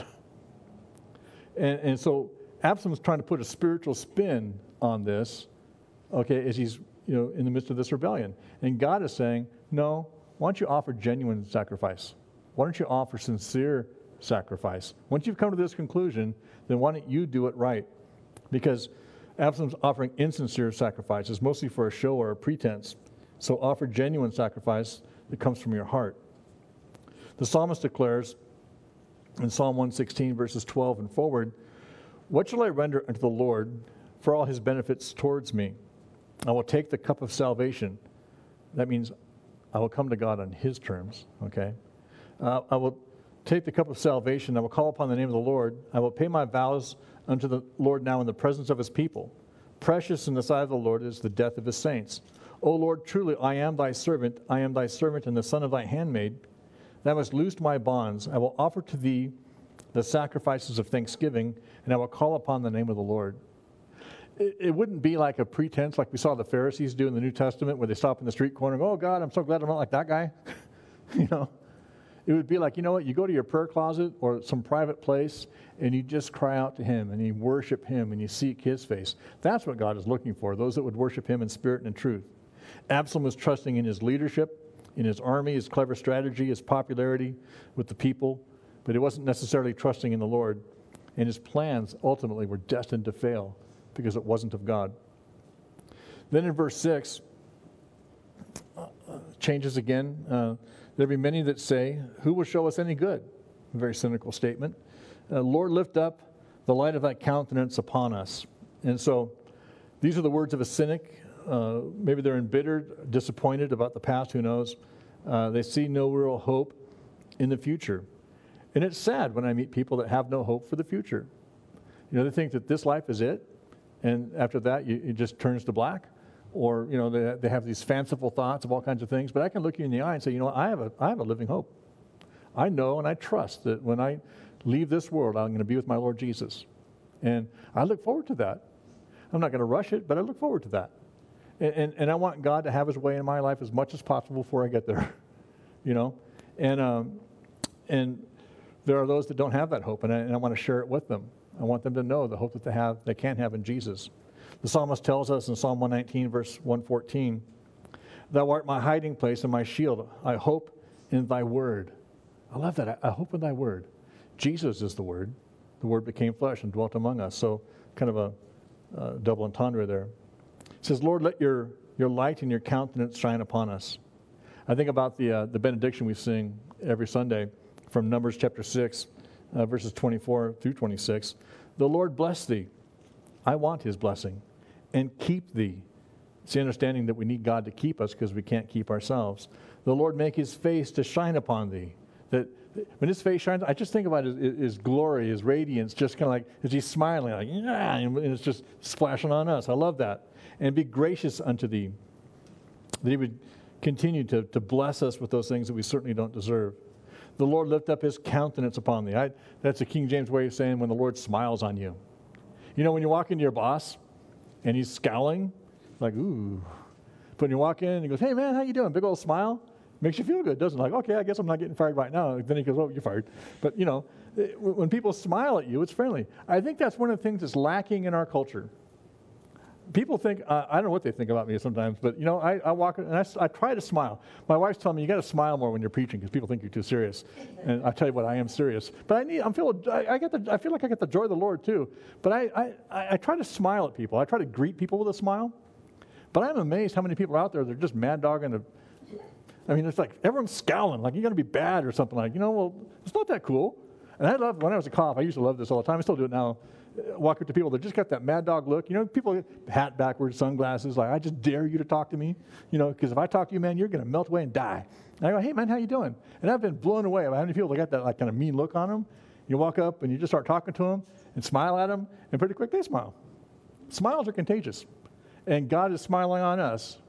and, and so Absalom's trying to put a spiritual spin on this, okay, as he's you know in the midst of this rebellion. And God is saying, no, why don't you offer genuine sacrifice? Why don't you offer sincere sacrifice? Once you've come to this conclusion, then why don't you do it right? Because Absalom's offering insincere sacrifices, mostly for a show or a pretense. So offer genuine sacrifice that comes from your heart. The psalmist declares in Psalm one sixteen, verses twelve and forward, "What shall I render unto the Lord for all his benefits towards me? I will take the cup of salvation." That means I will come to God on his terms, okay? Uh, I will take the cup of salvation. I will call upon the name of the Lord. I will pay my vows unto the Lord now in the presence of his people. Precious in the sight of the Lord is the death of his saints. O Lord, truly I am thy servant. I am thy servant and the son of thy handmaid. Thou hast loosed my bonds. I will offer to thee the sacrifices of thanksgiving, and I will call upon the name of the Lord. It, it wouldn't be like a pretense like we saw the Pharisees do in the New Testament where they stop in the street corner and go, "Oh God, I'm so glad I'm not like that guy." you know, It would be like, you know what, you go to your prayer closet or some private place and you just cry out to him and you worship him and you seek his face. That's what God is looking for, those that would worship him in spirit and in truth. Absalom was trusting in his leadership, in his army, his clever strategy, his popularity with the people, but he wasn't necessarily trusting in the Lord. And his plans ultimately were destined to fail because it wasn't of God. Then in verse six, uh, changes again. Uh, There be many that say, "Who will show us any good?" A very cynical statement. Uh, Lord, lift up the light of thy countenance upon us. And so these are the words of a cynic. Uh, maybe they're embittered, disappointed about the past, who knows. Uh, they see no real hope in the future. And it's sad when I meet people that have no hope for the future. You know, they think that this life is it, and after that, you, it just turns to black. Or, you know, they, they have these fanciful thoughts of all kinds of things. But I can look you in the eye and say, you know, I have a, I have a living hope. I know and I trust that when I leave this world, I'm going to be with my Lord Jesus. And I look forward to that. I'm not going to rush it, but I look forward to that. And, and, and I want God to have his way in my life as much as possible before I get there, you know. And um, and there are those that don't have that hope, and I, and I want to share it with them. I want them to know the hope that they have, they can have in Jesus. The psalmist tells us in Psalm one nineteen, verse one fourteen, "Thou art my hiding place and my shield. I hope in thy word." I love that. I hope in thy word. Jesus is the word. The word became flesh and dwelt among us. So kind of a uh, double entendre there. It says, "Lord, let your, your light and your countenance shine upon us." I think about the uh, the benediction we sing every Sunday from Numbers chapter six, uh, verses twenty-four through twenty-six. "The Lord bless thee." I want his blessing. "And keep thee." It's the understanding that we need God to keep us because we can't keep ourselves. "The Lord make his face to shine upon thee." That when his face shines, I just think about his, his glory, his radiance, just kind of like, as he's smiling, like, yeah, and it's just splashing on us. I love that. "And be gracious unto thee." That he would continue to, to bless us with those things that we certainly don't deserve. "The Lord lift up his countenance upon thee." I, that's a King James way of saying when the Lord smiles on you. You know, when you walk into your boss and he's scowling, like, ooh. But when you walk in and he goes, "Hey, man, how you doing?" Big old smile. Makes you feel good, doesn't it? Like, okay, I guess I'm not getting fired right now. Then he goes, "Oh, you're fired." But, you know, when people smile at you, it's friendly. I think that's one of the things that's lacking in our culture. People think, uh, I don't know what they think about me sometimes, but, you know, I, I walk and I, I try to smile. My wife's telling me, you got to smile more when you're preaching because people think you're too serious. And I tell you what, I am serious. But I need, I'm feel, I, I, get the, I feel like I get the joy of the Lord too. But I, I, I try to smile at people. I try to greet people with a smile. But I'm amazed how many people are out there that are just mad dogging. A, I mean, it's like everyone's scowling, like you're going to be bad or something like, you know, well, it's not that cool. And I love, when I was a cop, I used to love this all the time. I still do it now. Walk up to people that just got that mad dog look. You know, people hat backwards, sunglasses, like, "I just dare you to talk to me." You know, because if I talk to you, man, you're going to melt away and die. And I go, "Hey, man, how you doing?" And I've been blown away by how many people that got that like kind of mean look on them. You walk up and you just start talking to them and smile at them, and pretty quick they smile. Smiles are contagious. And God is smiling on us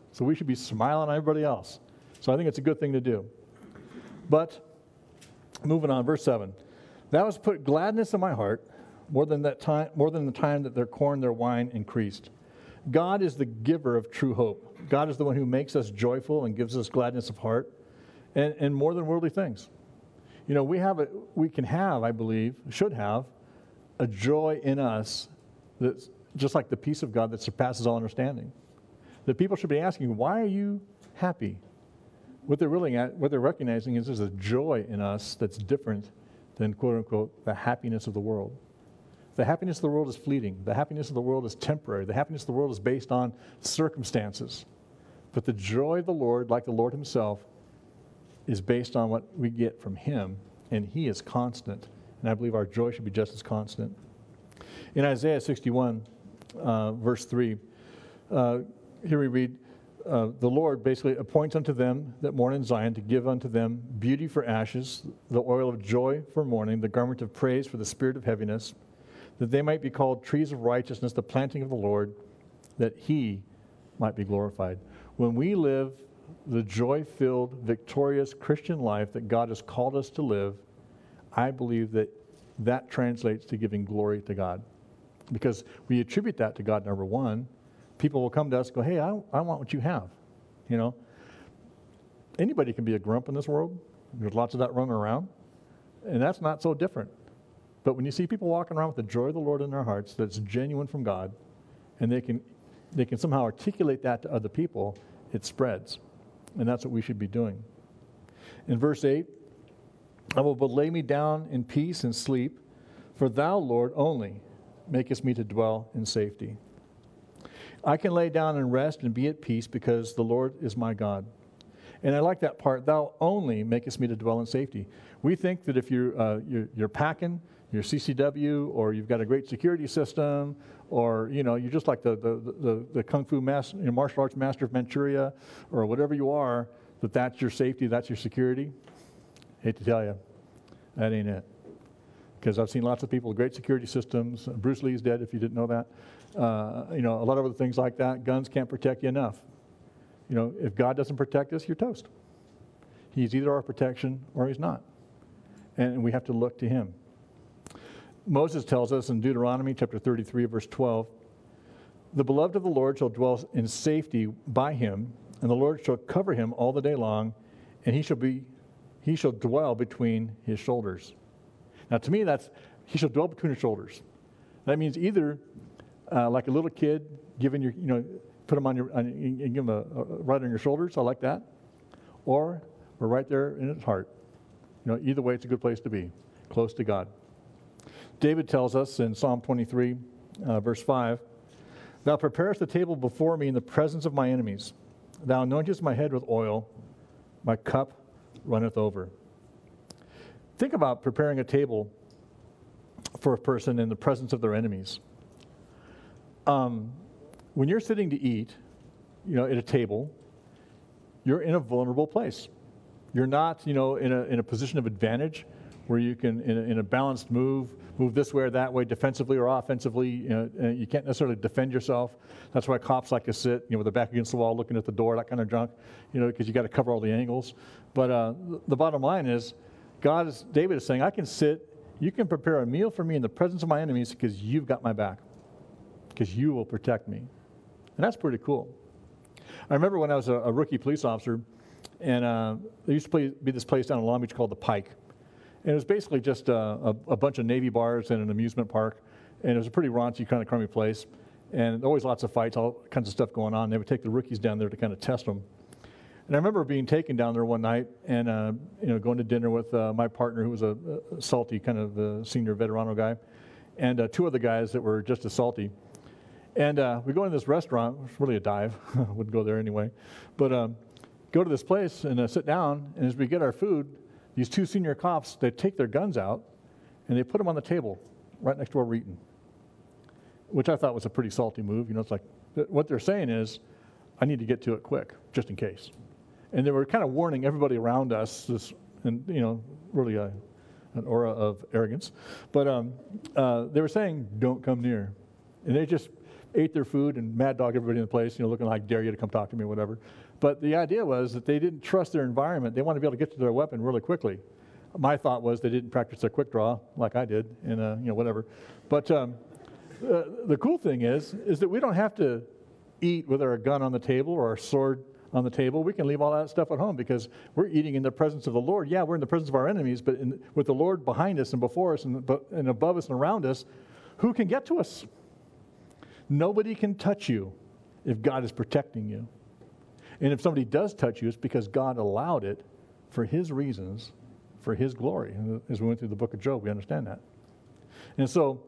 So we should be smiling on everybody else. So I think it's a good thing to do. But moving on, verse seven. Thou hast put gladness in my heart more than that time, more than the time that their corn, their wine increased. God is the giver of true hope. God is the one who makes us joyful and gives us gladness of heart, and, and more than worldly things. You know, we have a, we can have, I believe, should have, a joy in us that's just like the peace of God that surpasses all understanding. That people should be asking, why are you happy? What they're really at, what they're recognizing is there's a joy in us that's different than, quote unquote, the happiness of the world. The happiness of the world is fleeting. The happiness of the world is temporary. The happiness of the world is based on circumstances. But the joy of the Lord, like the Lord himself, is based on what we get from him, and he is constant. And I believe our joy should be just as constant. In Isaiah sixty-one, uh, verse three, uh, here we read, uh, the Lord basically appoints unto them that mourn in Zion to give unto them beauty for ashes, the oil of joy for mourning, the garment of praise for the spirit of heaviness, that they might be called trees of righteousness, the planting of the Lord, that he might be glorified. When we live the joy-filled, victorious Christian life that God has called us to live, I believe that that translates to giving glory to God. Because we attribute that to God, number one. People will come to us and go, hey, I, I want what you have. You know, anybody can be a grump in this world. There's lots of that running around. And that's not so different. But when you see people walking around with the joy of the Lord in their hearts that's genuine from God, and they can they can somehow articulate that to other people, it spreads. And that's what we should be doing. In verse eight, I will but lay me down in peace and sleep, for thou, Lord, only makest me to dwell in safety. I can lay down and rest and be at peace because the Lord is my God. And I like that part, thou only makest me to dwell in safety. We think that if you're, uh, you're, you're packing, you're C C W, or you've got a great security system, or, you know, you're just like the, the, the, the Kung Fu master, you know, martial arts master of Manchuria, or whatever you are, that that's your safety, that's your security. Hate to tell you, that ain't it. Because I've seen lots of people with great security systems. Bruce Lee's dead, if you didn't know that. Uh, you know, a lot of other things like that. Guns can't protect you enough. You know, if God doesn't protect us, you're toast. He's either our protection or he's not. And we have to look to him. Moses tells us in Deuteronomy chapter thirty-three, verse twelve, the beloved of the Lord shall dwell in safety by him, and the Lord shall cover him all the day long, and he shall be, he shall dwell between his shoulders. Now, to me, that's, he shall dwell between his shoulders. That means either uh, like a little kid, giving your, you know, put him on your, on, and give him a, a right on your shoulders. I like that. Or we're right there in his heart. You know, either way, it's a good place to be, close to God. David tells us in Psalm twenty-three, uh, verse five, thou preparest the table before me in the presence of my enemies. Thou anointest my head with oil. My cup runneth over. Think about preparing a table for a person in the presence of their enemies. Um, when you're sitting to eat, you know, at a table, you're in a vulnerable place. You're not, you know, in a in a position of advantage where you can, in a, in a balanced move, move this way or that way, defensively or offensively. You know, you can't necessarily defend yourself. That's why cops like to sit, you know, with their back against the wall, looking at the door, that kind of junk, you know, because you got to cover all the angles. But uh, the bottom line is, God is, David is saying, I can sit, you can prepare a meal for me in the presence of my enemies because you've got my back, because you will protect me. And that's pretty cool. I remember when I was a, a rookie police officer, and uh, there used to play, be this place down in Long Beach called the Pike. And it was basically just a, a, a bunch of Navy bars and an amusement park. And it was a pretty raunchy, kind of crummy place. And always lots of fights, all kinds of stuff going on. They would take the rookies down there to kind of test them. And I remember being taken down there one night and, uh, you know, going to dinner with uh, my partner, who was a, a salty kind of uh, senior veterano guy, and uh, two other guys that were just as salty. And uh, we go into this restaurant. It was really a dive. I wouldn't go there anyway. But um, go to this place and uh, sit down. And as we get our food, these two senior cops, they take their guns out and they put them on the table right next to where we're eating, which I thought was a pretty salty move. You know, it's like, what they're saying is, I need to get to it quick, just in case. And they were kind of warning everybody around us, this, and you know, really a, an aura of arrogance. But um, uh, they were saying, don't come near. And they just ate their food and mad dog everybody in the place, you know, looking like, dare you to come talk to me or whatever. But the idea was that they didn't trust their environment. They wanted to be able to get to their weapon really quickly. My thought was they didn't practice their quick draw like I did, and uh, you know, whatever. But um, uh, the cool thing is, is that we don't have to eat with our gun on the table or our sword on the table. We can leave all that stuff at home because we're eating in the presence of the Lord. Yeah, we're in the presence of our enemies, but in, with the Lord behind us and before us and, and above us and around us, who can get to us? Nobody can touch you if God is protecting you. And if somebody does touch you, it's because God allowed it for his reasons, for his glory. And as we went through the book of Job, we understand that. And so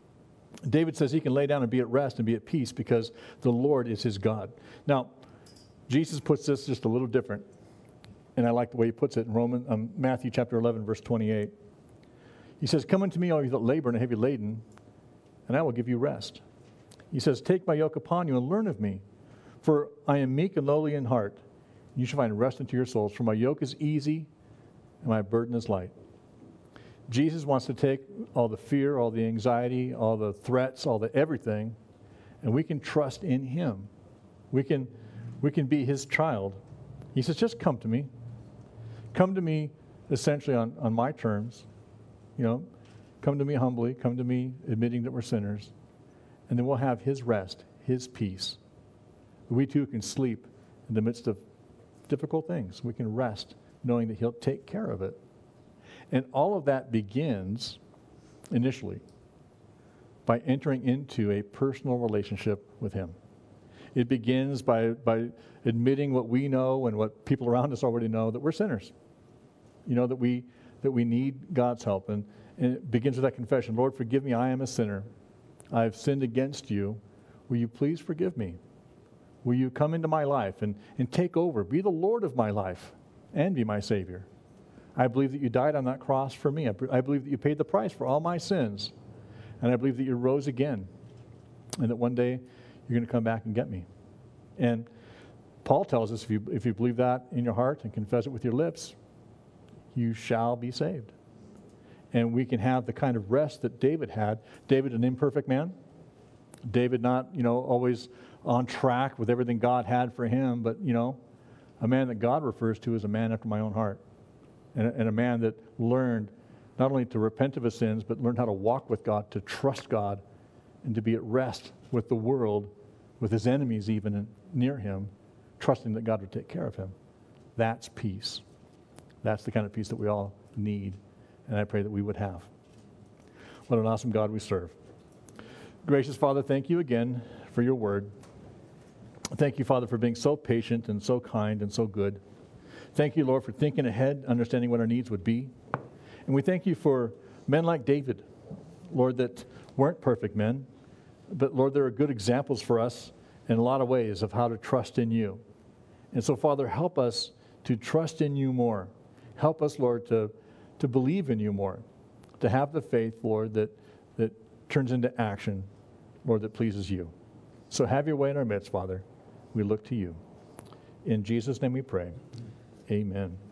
David says he can lay down and be at rest and be at peace because the Lord is his God. Now, Jesus puts this just a little different, and I like the way he puts it in Roman, um, Matthew chapter eleven, verse twenty-eight. He says, come unto me, all you that labor and are heavy laden, and I will give you rest. He says, take my yoke upon you and learn of me, for I am meek and lowly in heart. You shall find rest unto your souls, for my yoke is easy and my burden is light. Jesus wants to take all the fear, all the anxiety, all the threats, all the everything, and we can trust in him. We can, we can be his child. He says, just come to me. Come to me essentially on, on my terms. You know, come to me humbly, come to me admitting that we're sinners, and then we'll have his rest, his peace. We too can sleep in the midst of difficult things. We can rest knowing that he'll take care of it. And all of that begins initially by entering into a personal relationship with him. It begins by, by admitting what we know and what people around us already know, that we're sinners. You know, that we that we need God's help. And, and it begins with that confession. Lord, forgive me, I am a sinner. I have sinned against you. Will you please forgive me? Will you come into my life and, and take over, be the Lord of my life, and be my Savior? I believe that you died on that cross for me. I, I believe that you paid the price for all my sins. And I believe that you rose again. And that one day you're going to come back and get me. And Paul tells us if you, if you believe that in your heart and confess it with your lips, you shall be saved. And we can have the kind of rest that David had. David, an imperfect man. David not, you know, always on track with everything God had for him, but, you know, a man that God refers to as a man after my own heart. And a, and a man that learned not only to repent of his sins, but learned how to walk with God, to trust God, and to be at rest with the world, with his enemies even near him, trusting that God would take care of him. That's peace. That's the kind of peace that we all need, and I pray that we would have. What an awesome God we serve. Gracious Father, thank you again for your word. Thank you, Father, for being so patient and so kind and so good. Thank you, Lord, for thinking ahead, understanding what our needs would be. And we thank you for men like David, Lord, that weren't perfect men, but, Lord, there are good examples for us in a lot of ways of how to trust in you. And so, Father, help us to trust in you more. Help us, Lord, to, to believe in you more, to have the faith, Lord, that, that turns into action, Lord, that pleases you. So have your way in our midst, Father. We look to you. In Jesus' name we pray. Amen.